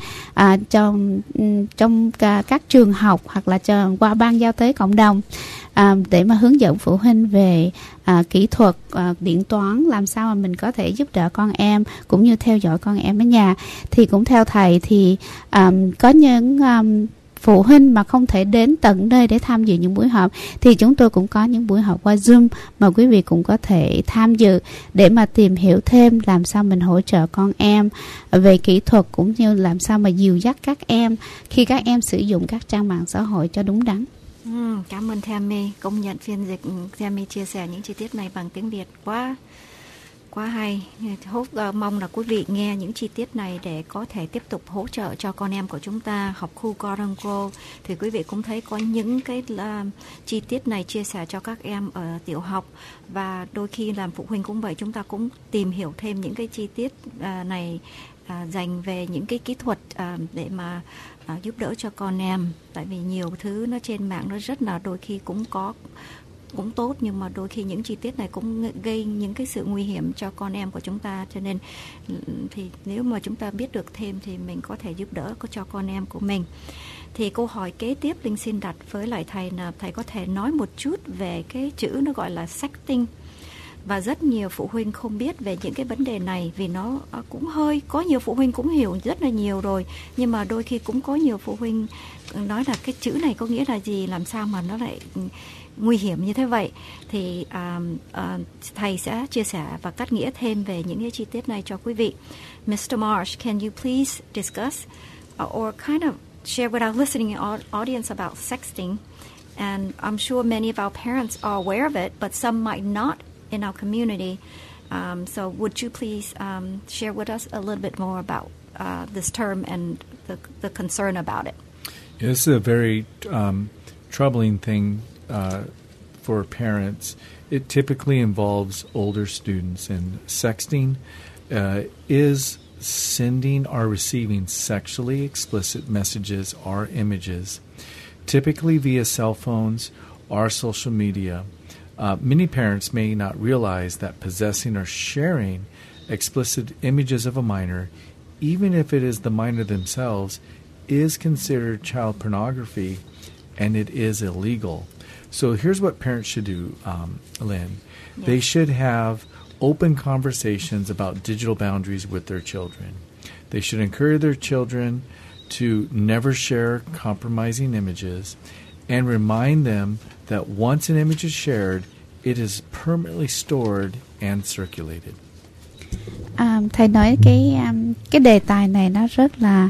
trong các trường học hoặc là qua ban giao tế cộng đồng để mà hướng dẫn phụ huynh về kỹ thuật điện toán, làm sao mà mình có thể giúp đỡ con em cũng như theo dõi con em ở nhà. Thì cũng theo thầy thì có những phụ huynh mà không thể đến tận nơi để tham dự những buổi họp, thì chúng tôi cũng có những buổi họp qua Zoom mà quý vị cũng có thể tham dự để mà tìm hiểu thêm làm sao mình hỗ trợ con em về kỹ thuật, cũng như làm sao mà dìu dắt các em khi các em sử dụng các trang mạng xã hội cho đúng đắn. Cảm ơn Tammy, công nhận phiên dịch Tammy chia sẻ những chi tiết này bằng tiếng Việt quá hay. Mong là quý vị nghe những chi tiết này để có thể tiếp tục hỗ trợ cho con em của chúng ta học khu Garden Grove. Thì quý vị cũng thấy có những cái chi tiết này chia sẻ cho các em ở tiểu học, và đôi khi làm phụ huynh cũng vậy, chúng ta cũng tìm hiểu thêm những cái chi tiết này dành về những cái kỹ thuật để mà giúp đỡ cho con em. Tại vì nhiều thứ nó trên mạng nó rất là đôi khi cũng tốt, nhưng mà đôi khi những chi tiết này cũng gây những cái sự nguy hiểm cho con em của chúng ta. Cho nên thì nếu mà chúng ta biết được thêm thì mình có thể giúp đỡ cho con em của mình. Thì câu hỏi kế tiếp Linh xin đặt với lại thầy là thầy có thể nói một chút về cái chữ nó gọi là sexting. Và rất nhiều phụ huynh không biết về những cái vấn đề này, vì nó cũng có nhiều phụ huynh cũng hiểu rất là nhiều rồi, nhưng mà đôi khi cũng có nhiều phụ huynh nói là cái chữ này có nghĩa là gì, làm sao mà nó lại nguy hiểm như thế vậy. Thì thầy sẽ chia sẻ và cắt nghĩa thêm về những cái chi tiết này cho quý vị. Mr. Marsh, can you please discuss or kind of share with our listening audience about sexting? And I'm sure many of our parents are aware of it, but some might not in our community. So would you please share with us a little bit more about this term and the concern about it? This is a very troubling thing for parents. It typically involves older students, and sexting is sending or receiving sexually explicit messages or images, typically via cell phones or social media. Many parents may not realize that possessing or sharing explicit images of a minor, even if it is the minor themselves, is considered child pornography, and it is illegal. So here's what parents should do, Lynn. Yes. They should have open conversations about digital boundaries with their children. They should encourage their children to never share compromising images and remind them that once an image is shared, it is permanently stored and circulated. Thầy nói cái đề tài này nó rất là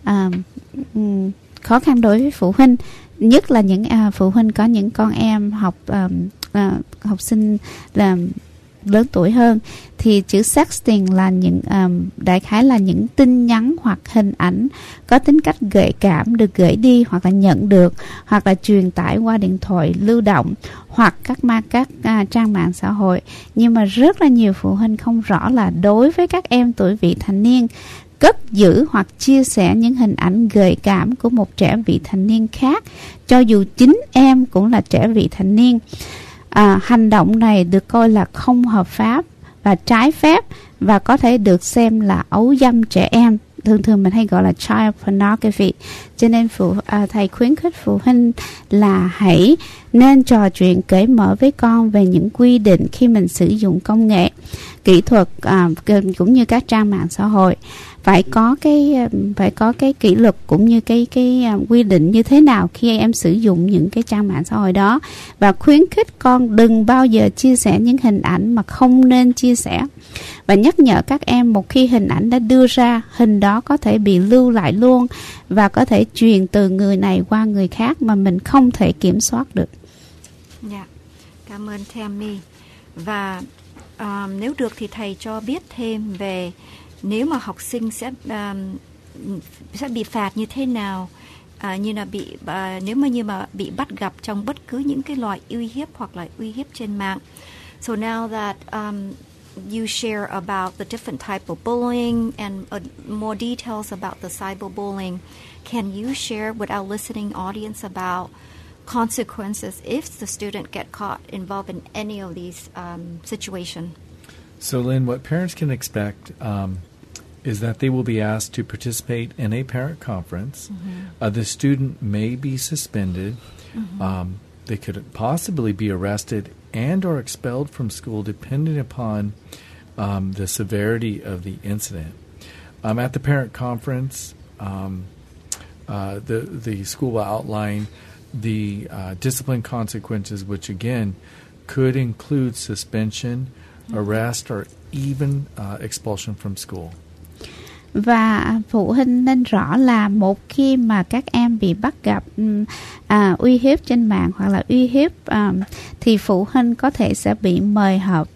khó khăn đối với phụ huynh, nhất là những phụ huynh có những con em học sinh là lớn tuổi hơn thì chữ sexting là những đại khái là những tin nhắn hoặc hình ảnh có tính cách gợi cảm được gửi đi hoặc là nhận được hoặc là truyền tải qua điện thoại lưu động hoặc các trang mạng xã hội. Nhưng mà rất là nhiều phụ huynh không rõ là đối với các em tuổi vị thành niên, cất giữ hoặc chia sẻ những hình ảnh gợi cảm của một trẻ vị thành niên khác, cho dù chính em cũng là trẻ vị thành niên, hành động này được coi là không hợp pháp và trái phép và có thể được xem là ấu dâm trẻ em. Thường mình hay gọi là child pornography. Cho nên thầy khuyến khích phụ huynh là hãy nên trò chuyện cởi mở với con về những quy định khi mình sử dụng công nghệ, kỹ thuật cũng như các trang mạng xã hội. Phải có cái kỷ luật cũng như cái quy định như thế nào khi em sử dụng những cái trang mạng xã hội đó, và khuyến khích con đừng bao giờ chia sẻ những hình ảnh mà không nên chia sẻ, và nhắc nhở các em một khi hình ảnh đã đưa ra, hình đó có thể bị lưu lại luôn và có thể truyền từ người này qua người khác mà mình không thể kiểm soát được. Dạ, cảm ơn Tammy. Và nếu được thì thầy cho biết thêm về nếu mà học sinh sẽ bị phạt như thế nào, như là nếu mà bị bắt gặp trong bất cứ những cái loại uy hiếp hoặc là uy hiếp trên mạng. So now that you share about the different type of bullying and more details about the cyberbullying, can you share with our listening audience about consequences if the student get caught involved in any of these situations? So, Lynn, what parents can expect is that they will be asked to participate in a parent conference. Mm-hmm. The student may be suspended. Mm-hmm. They could possibly be arrested and or expelled from school depending upon the severity of the incident. At the parent conference, the school will outline the discipline consequences, which again could include suspension, arrest, or even expulsion from school. Và phụ huynh nên rõ là một khi mà các em bị bắt gặp uy hiếp trên mạng hoặc là uy hiếp thì phụ huynh sẽ bị mời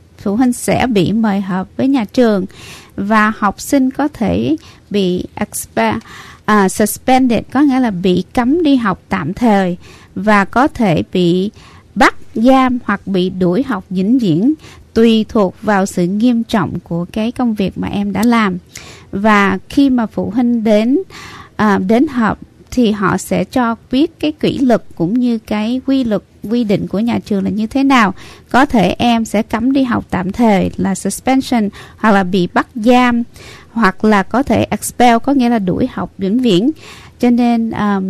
họp với nhà trường, và học sinh có thể bị suspended, có nghĩa là bị cấm đi học tạm thời, và có thể bị bắt giam hoặc bị đuổi học vĩnh viễn, tùy thuộc vào sự nghiêm trọng của cái công việc mà em đã làm. Và khi mà phụ huynh đến họp thì họ sẽ cho biết cái kỷ luật cũng như cái quy định của nhà trường là như thế nào. Có thể em sẽ cấm đi học tạm thời là suspension, hoặc là bị bắt giam, hoặc là có thể expel, có nghĩa là đuổi học vĩnh viễn. Cho nên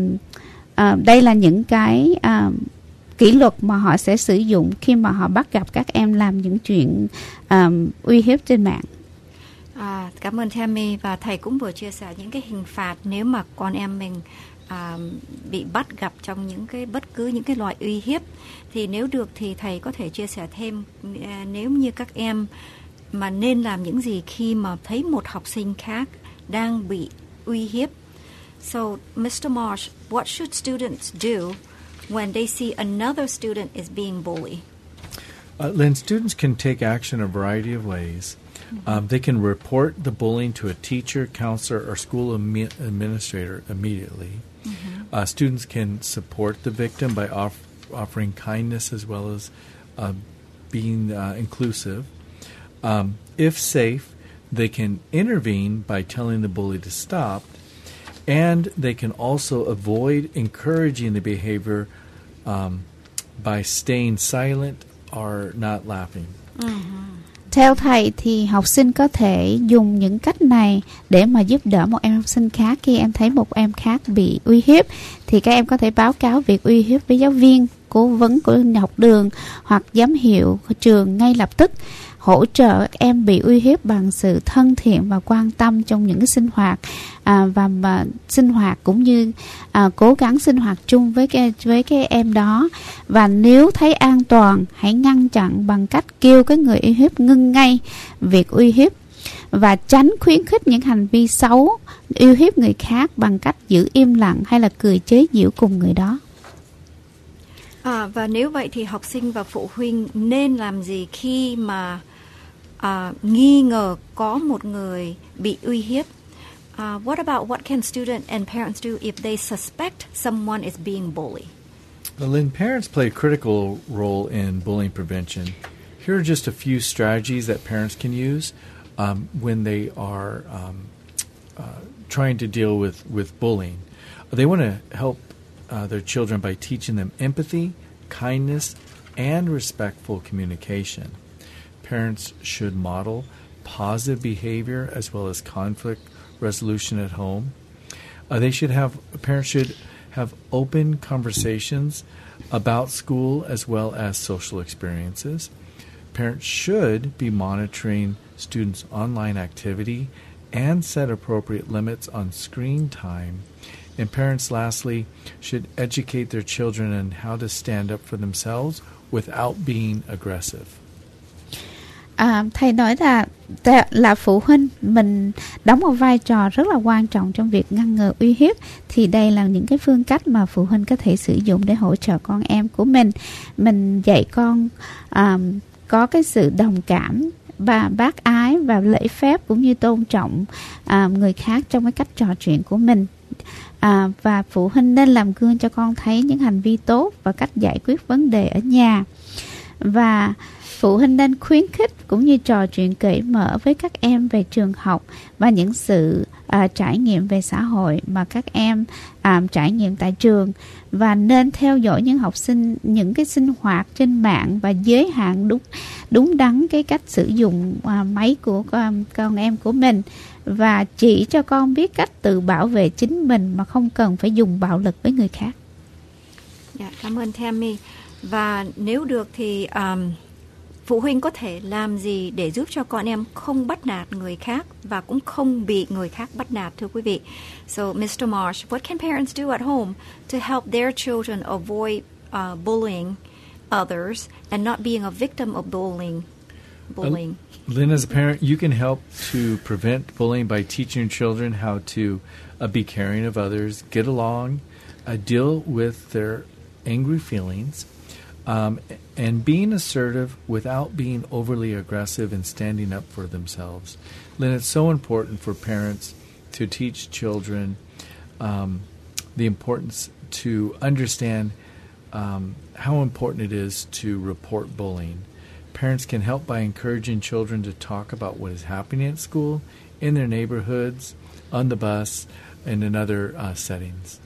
đây là những cái kỷ luật mà họ sẽ sử dụng khi mà họ bắt gặp các em làm những chuyện uy hiếp trên mạng. Cảm ơn Tammy, và thầy cũng vừa chia sẻ những cái hình phạt nếu mà con em mình bị bắt gặp trong bất cứ những cái loại uy hiếp. Thì nếu được thì thầy có thể chia sẻ thêm nếu như các em mà nên làm những gì khi mà thấy một học sinh khác đang bị uy hiếp. So, Mr. Marsh, what should students do when they see another student is being bullied? Lynn, students can take action a variety of ways. They can report the bullying to a teacher, counselor, or school administrator immediately. Mm-hmm. Students can support the victim by offering kindness as well as being inclusive. If safe, they can intervene by telling the bully to stop, and they can also avoid encouraging the behavior by staying silent or not laughing. Mm-hmm. Theo thầy thì học sinh có thể dùng những cách này để mà giúp đỡ một em học sinh khác. Khi em thấy một em khác bị uy hiếp thì các em có thể báo cáo việc uy hiếp với giáo viên, cố vấn của học đường hoặc giám hiệu trường ngay lập tức. Hỗ trợ các em bị uy hiếp bằng sự thân thiện và quan tâm trong những cái sinh hoạt và sinh hoạt cũng như cố gắng sinh hoạt chung với cái em đó. Và nếu thấy an toàn, hãy ngăn chặn bằng cách kêu cái người uy hiếp ngưng ngay việc uy hiếp, và tránh khuyến khích những hành vi xấu uy hiếp người khác bằng cách giữ im lặng hay là cười chế giễu cùng người đó. Và nếu vậy thì học sinh và phụ huynh nên làm gì khi mà nghi ngờ có một người bị uy hiếp. What about what can students and parents do if they suspect someone is being bullied? Well, Lynn, parents play a critical role in bullying prevention. Here are just a few strategies that parents can use when they are trying to deal with bullying. They want to help their children by teaching them empathy, kindness, and respectful communication. Parents should model positive behavior as well as conflict resolution at home. Parents should have open conversations about school as well as social experiences. Parents should be monitoring students' online activity and set appropriate limits on screen time. And parents, lastly, should educate their children on how to stand up for themselves without being aggressive. Thầy nói là phụ huynh mình đóng một vai trò rất là quan trọng trong việc ngăn ngừa uy hiếp. Thì đây là những cái phương cách mà phụ huynh có thể sử dụng để hỗ trợ con em của mình. Mình dạy con có cái sự đồng cảm và bác ái và lễ phép cũng như tôn trọng người khác trong cái cách trò chuyện của mình. Và phụ huynh nên làm gương cho con thấy những hành vi tốt và cách giải quyết vấn đề ở nhà. Và phụ huynh nên khuyến khích cũng như trò chuyện cởi mở với các em về trường học và những sự trải nghiệm về xã hội mà các em trải nghiệm tại trường, và nên theo dõi những học sinh những cái sinh hoạt trên mạng và giới hạn đúng đắn cái cách sử dụng máy của con em của mình, và chỉ cho con biết cách tự bảo vệ chính mình mà không cần phải dùng bạo lực với người khác. Dạ, cảm ơn Tammy. Và nếu được thì phụ huynh có thể làm gì để giúp cho con em không bắt nạt người khác và cũng không bị người khác bắt nạt, thưa quý vị? So, Mr. Marsh, what can parents do at home to help their children avoid bullying others and not being a victim of bullying? Lynn, as a parent, you can help to prevent bullying by teaching your children how to be caring of others, get along, deal with their angry feelings, and being assertive without being overly aggressive and standing up for themselves. Lynn, it's so important for parents to teach children the importance to understand how important it is to report bullying. Parents can help by encouraging children to talk about what is happening at school, in their neighborhoods, on the bus, and in other settings.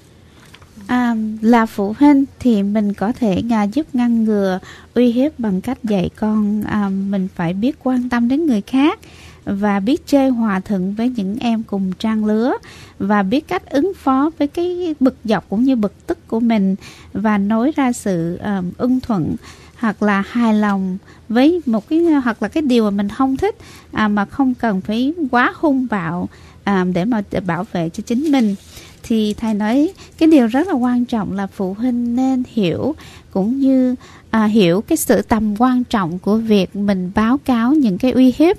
Là phụ huynh thì mình có thể giúp ngăn ngừa uy hiếp bằng cách dạy con mình phải biết quan tâm đến người khác và biết chơi hòa thuận với những em cùng trang lứa, và biết cách ứng phó với cái bực dọc cũng như bực tức của mình, và nói ra sự ưng thuận hoặc là hài lòng với một cái hoặc là cái điều mà mình không thích, mà không cần phải quá hung bạo để mà bảo vệ cho chính mình. Thì thầy nói cái điều rất là quan trọng là phụ huynh nên hiểu cũng như hiểu cái sự tầm quan trọng của việc mình báo cáo những cái uy hiếp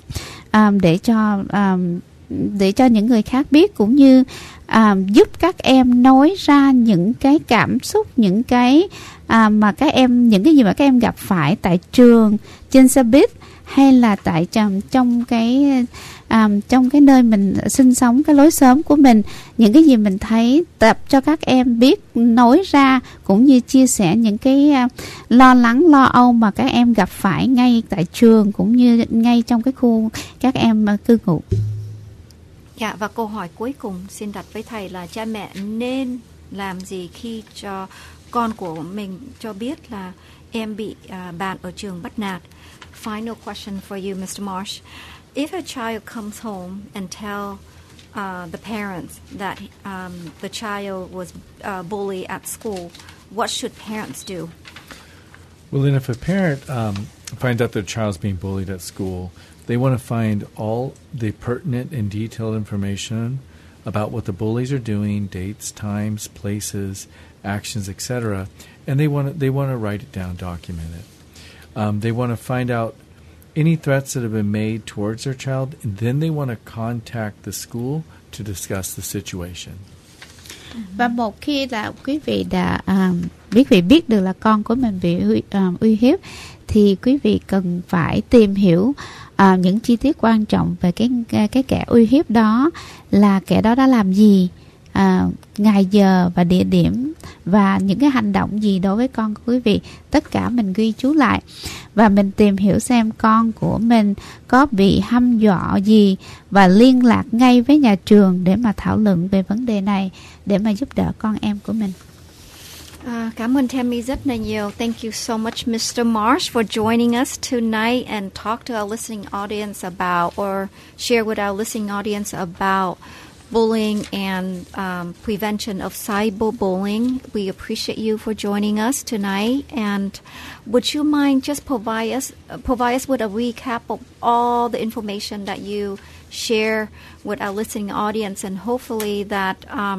để cho những người khác biết, cũng như giúp các em nói ra những cái cảm xúc, những cái mà các em, những cái gì mà các em gặp phải tại trường, trên xe buýt, hay là tại trong cái nơi mình sinh sống, cái lối xóm của mình, những cái gì mình thấy, tập cho các em biết nói ra cũng như chia sẻ những cái lo lắng, lo âu mà các em gặp phải ngay tại trường cũng như ngay trong cái khu các em cư ngụ. Dạ, và câu hỏi cuối cùng xin đặt với thầy là cha mẹ nên làm gì khi cho con của mình cho biết là em bị bạn ở trường bắt nạt? Final question for you, Mr. Marsh. If a child comes home and tell the parents that the child was bullied at school, what should parents do? Well, then if a parent finds out their child's being bullied at school, they want to find all the pertinent and detailed information about what the bullies are doing, dates, times, places, actions, etc., and they want to write it down, document it. They want to find out any threats that have been made towards their child, and then they want to contact the school to discuss the situation. Và một khi là quý vị đã biết được là con của mình bị uy hiếp, thì quý vị cần phải tìm hiểu những chi tiết quan trọng về cái kẻ uy hiếp đó, là kẻ đó đã làm gì, ngày giờ và địa điểm và những cái hành động gì đối với con của quý vị. Tất cả mình ghi chú lại và mình tìm hiểu xem con của mình có bị hăm dọa gì và liên lạc ngay với nhà trường để mà thảo luận về vấn đề này để mà giúp đỡ con em của mình. Cảm ơn Tammy rất là nhiều. Thank you so much, Mr. Marsh, for joining us tonight and talk to our listening audience about, or share with our listening audience about bullying and prevention of cyberbullying. We appreciate you for joining us tonight. And would you mind just provide us with a recap of all the information that you share with our listening audience, and hopefully that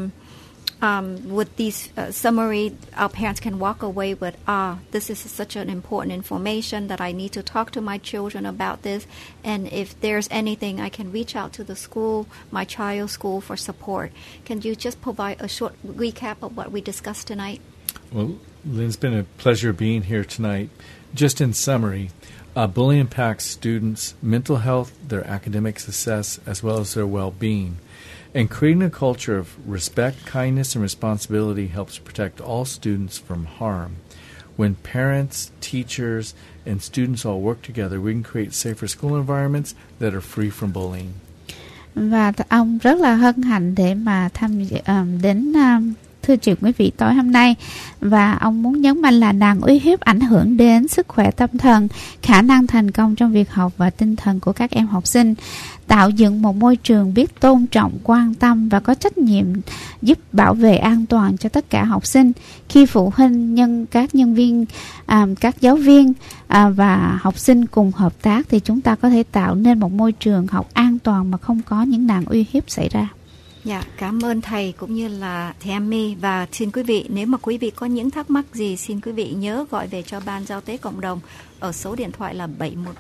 with these summary, our parents can walk away with, this is such an important information that I need to talk to my children about this. And if there's anything, I can reach out to the school, my child's school, for support. Can you just provide a short recap of what we discussed tonight? Well, Lynn, it's been a pleasure being here tonight. Just in summary, bullying impacts students' mental health, their academic success, as well as their well-being. And creating a culture of respect, kindness, and responsibility helps protect all students from harm. When parents, teachers, and students all work together, we can create safer school environments that are free from bullying. Và ông rất là hân hạnh để mà tham dự đến thưa chuyện quý vị tối hôm nay, và ông muốn nhấn mạnh là nạn uy hiếp ảnh hưởng đến sức khỏe tâm thần, khả năng thành công trong việc học và tinh thần của các em học sinh. Tạo dựng một môi trường biết tôn trọng, quan tâm và có trách nhiệm giúp bảo vệ an toàn cho tất cả học sinh. Khi phụ huynh, các nhân viên, các giáo viên và học sinh cùng hợp tác thì chúng ta có thể tạo nên một môi trường học an toàn mà không có những nạn uy hiếp xảy ra. Dạ, cảm ơn thầy cũng như là Tammy. Và xin quý vị, nếu mà quý vị có những thắc mắc gì, xin quý vị nhớ gọi về cho Ban Giao tế Cộng đồng ở số điện thoại là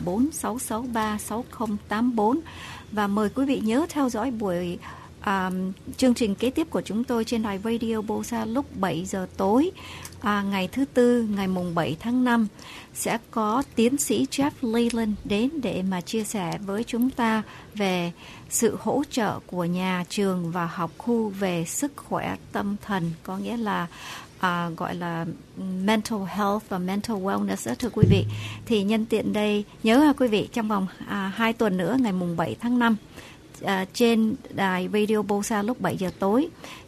714-663-6084. Và mời quý vị nhớ theo dõi buổi chương trình kế tiếp của chúng tôi trên đài Radio Bosa lúc 7 giờ tối. Ngày thứ Tư, ngày mùng 7 tháng 5 sẽ có tiến sĩ Jeff Leland đến để mà chia sẻ với chúng ta về sự hỗ trợ của nhà trường và học khu về sức khỏe tâm thần, có nghĩa là gọi là mental health và mental wellness đó, thưa quý vị. Thì nhân tiện đây nhớ quý vị, trong vòng 2 tuần nữa, ngày mùng 7 tháng 5 trên đài Radio Bosa lúc 7 giờ tối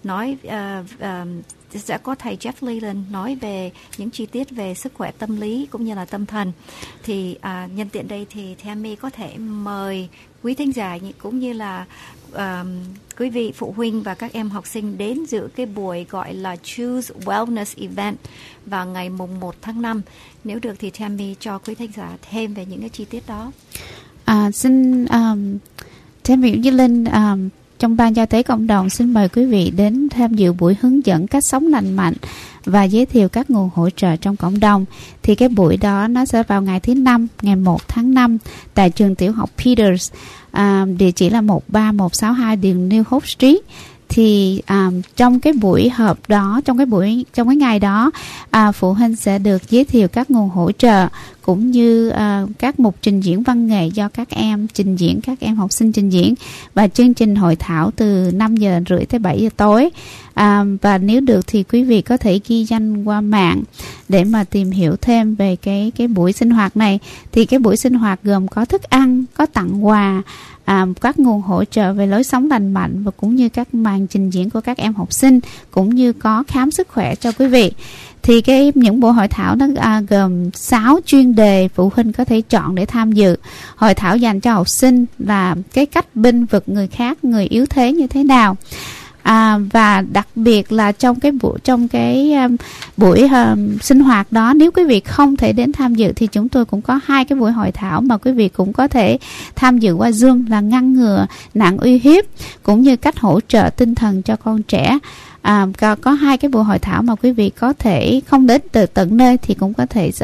sẽ có thầy Jeff Leland nói về những chi tiết về sức khỏe tâm lý cũng như là tâm thần. Thì nhân tiện đây thì Tammy có thể mời quý thính giả cũng như là quý vị phụ huynh và các em học sinh đến dự cái buổi gọi là Choose Wellness Event vào ngày mùng 1 tháng 5. Nếu được thì Tammy cho quý thính giả thêm về những cái chi tiết đó. Xin Tammy cũng như Linh trong Ban Giao tế Cộng đồng xin mời quý vị đến tham dự buổi hướng dẫn cách sống lành mạnh và giới thiệu các nguồn hỗ trợ trong cộng đồng. Thì cái buổi đó nó sẽ vào ngày thứ Năm, ngày 1 tháng 5 tại trường tiểu học Peters, địa chỉ là 13162 đường New Hope Street. Thì trong cái buổi họp đó, trong cái ngày đó, phụ huynh sẽ được giới thiệu các nguồn hỗ trợ cũng như các mục trình diễn văn nghệ do các em trình diễn, các em học sinh trình diễn, và chương trình hội thảo từ 5 giờ rưỡi tới 7 giờ tối. Và nếu được thì quý vị có thể ghi danh qua mạng để mà tìm hiểu thêm về cái buổi sinh hoạt này. Thì cái buổi sinh hoạt gồm có thức ăn, có tặng quà, các nguồn hỗ trợ về lối sống lành mạnh và cũng như các màn trình diễn của các em học sinh, cũng như có khám sức khỏe cho quý vị. Thì những buổi hội thảo nó gồm 6 chuyên đề phụ huynh có thể chọn để tham dự. Hội thảo dành cho học sinh là cái cách bênh vực người khác, người yếu thế như thế nào. Và đặc biệt là trong cái buổi sinh hoạt đó, nếu quý vị không thể đến tham dự thì chúng tôi cũng có 2 cái buổi hội thảo mà quý vị cũng có thể tham dự qua Zoom, là ngăn ngừa nạn uy hiếp cũng như cách hỗ trợ tinh thần cho con trẻ. Có 2 cái buổi hội thảo mà quý vị có thể không đến từ tận nơi thì cũng có thể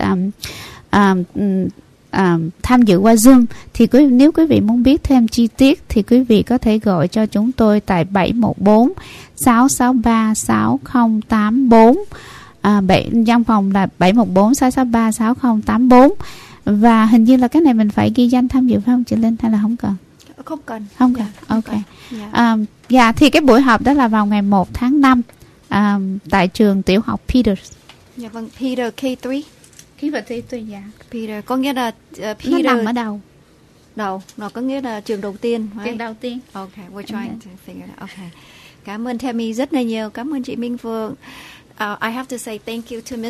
tham dự qua Zoom. Thì nếu quý vị muốn biết thêm chi tiết thì quý vị có thể gọi cho chúng tôi tại 714-663-6084. Văn phòng là 714-663-6084. Và hình như là cái này mình phải ghi danh tham dự phải không chị Linh, hay là không cần? Không cần. Không cần. Không Ok. cần. Dạ, thì cái buổi họp đó là vào ngày 1 tháng 5 tại trường tiểu học Peters. Dạ vâng, Peter K3. Dạ. Peter có nghĩa là Nó Peter nằm ở đầu. nó có nghĩa là trường đầu tiên. Trường đầu tiên. Okay, we're trying to figure it out. Okay. Cảm ơn Tammy rất là nhiều. Cảm ơn chị Minh Phượng. I have to say thank you to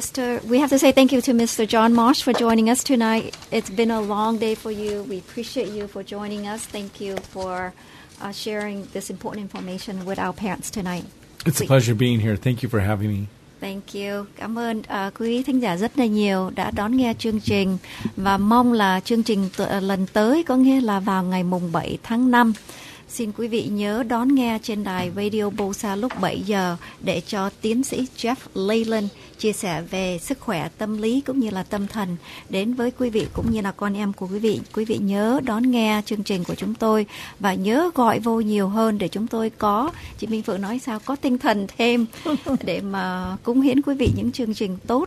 Mr. John Marsh for joining us tonight. It's been a long day for you. We appreciate you for joining us. Thank you for sharing this important information with our parents tonight. It's a pleasure being here. Thank you for having me. Thank you. Cảm ơn quý thính giả rất là nhiều đã đón nghe chương trình, và mong là chương trình lần tới, có nghĩa là vào ngày mùng 7 tháng 5. Xin quý vị nhớ đón nghe trên đài Radio Bosa lúc 7 giờ để cho tiến sĩ Jeff Leyland chia sẻ về sức khỏe tâm lý cũng như là tâm thần đến với quý vị cũng như là con em của quý vị. Quý vị nhớ đón nghe chương trình của chúng tôi và nhớ gọi vô nhiều hơn để chúng tôi có, chị Minh Phượng nói sao, có tinh thần thêm để mà cúng hiến quý vị những chương trình tốt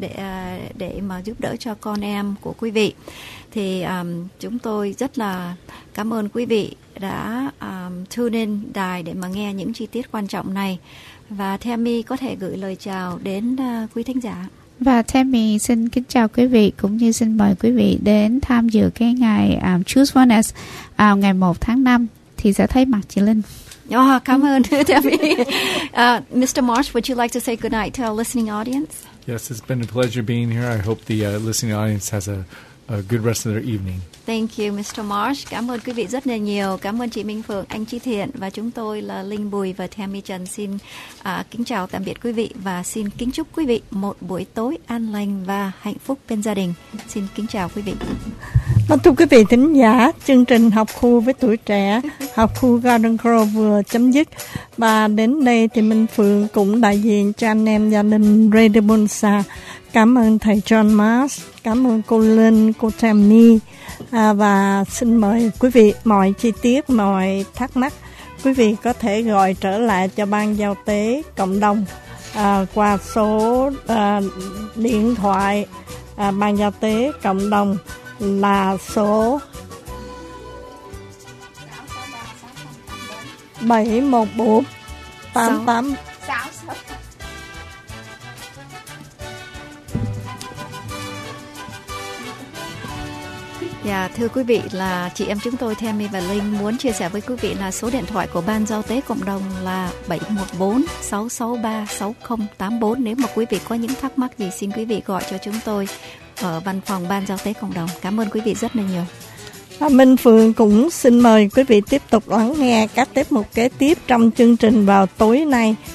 để mà giúp đỡ cho con em của quý vị. Thì chúng tôi rất là cảm ơn quý vị đã tune in đài để mà nghe những chi tiết quan trọng này. Và Tammy có thể gửi lời chào đến quý thính giả. Và Tammy xin kính chào quý vị, cũng như xin mời quý vị đến tham dự cái ngày Truthfulness ngày 1 tháng 5 thì sẽ thấy mặt chị Linh. Cảm ơn Tammy. Mr. Marsh, would you like to say good night to our listening audience? Yes, it's been a pleasure being here. I hope the listening audience has a good rest of their evening. Thank you, Mr. Marsh. Cảm ơn quý vị rất là nhiều. Cảm ơn chị Minh Phượng, anh Chí Thiện, và chúng tôi là Linh Bùi và Tammy Trần xin kính chào tạm biệt quý vị và xin kính chúc quý vị một buổi tối an lành và hạnh phúc bên gia đình. Xin kính chào quý vị. Thưa quý vị thính giả, chương trình học khu với tuổi trẻ, học khu Garden Grove vừa chấm dứt. Và đến đây thì Minh Phượng cũng đại diện cho anh em gia đình Radio Bosa. Cảm ơn thầy John Marsh, cảm ơn cô Linh, cô Tammy, và xin mời quý vị mọi chi tiết, mọi thắc mắc, quý vị có thể gọi trở lại cho Ban Giao tế Cộng đồng qua số điện thoại Ban Giao tế Cộng đồng là số 714 88. Dạ, thưa quý vị, là chị em chúng tôi Tammy và Linh muốn chia sẻ với quý vị là số điện thoại của Ban Giao tế Cộng đồng là 714-663-6084. Nếu mà quý vị có những thắc mắc gì, xin quý vị gọi cho chúng tôi ở văn phòng Ban Giao tế Cộng đồng. Cảm ơn quý vị rất là nhiều. Minh Phượng cũng xin mời quý vị tiếp tục lắng nghe các tiết mục kế tiếp trong chương trình vào tối nay.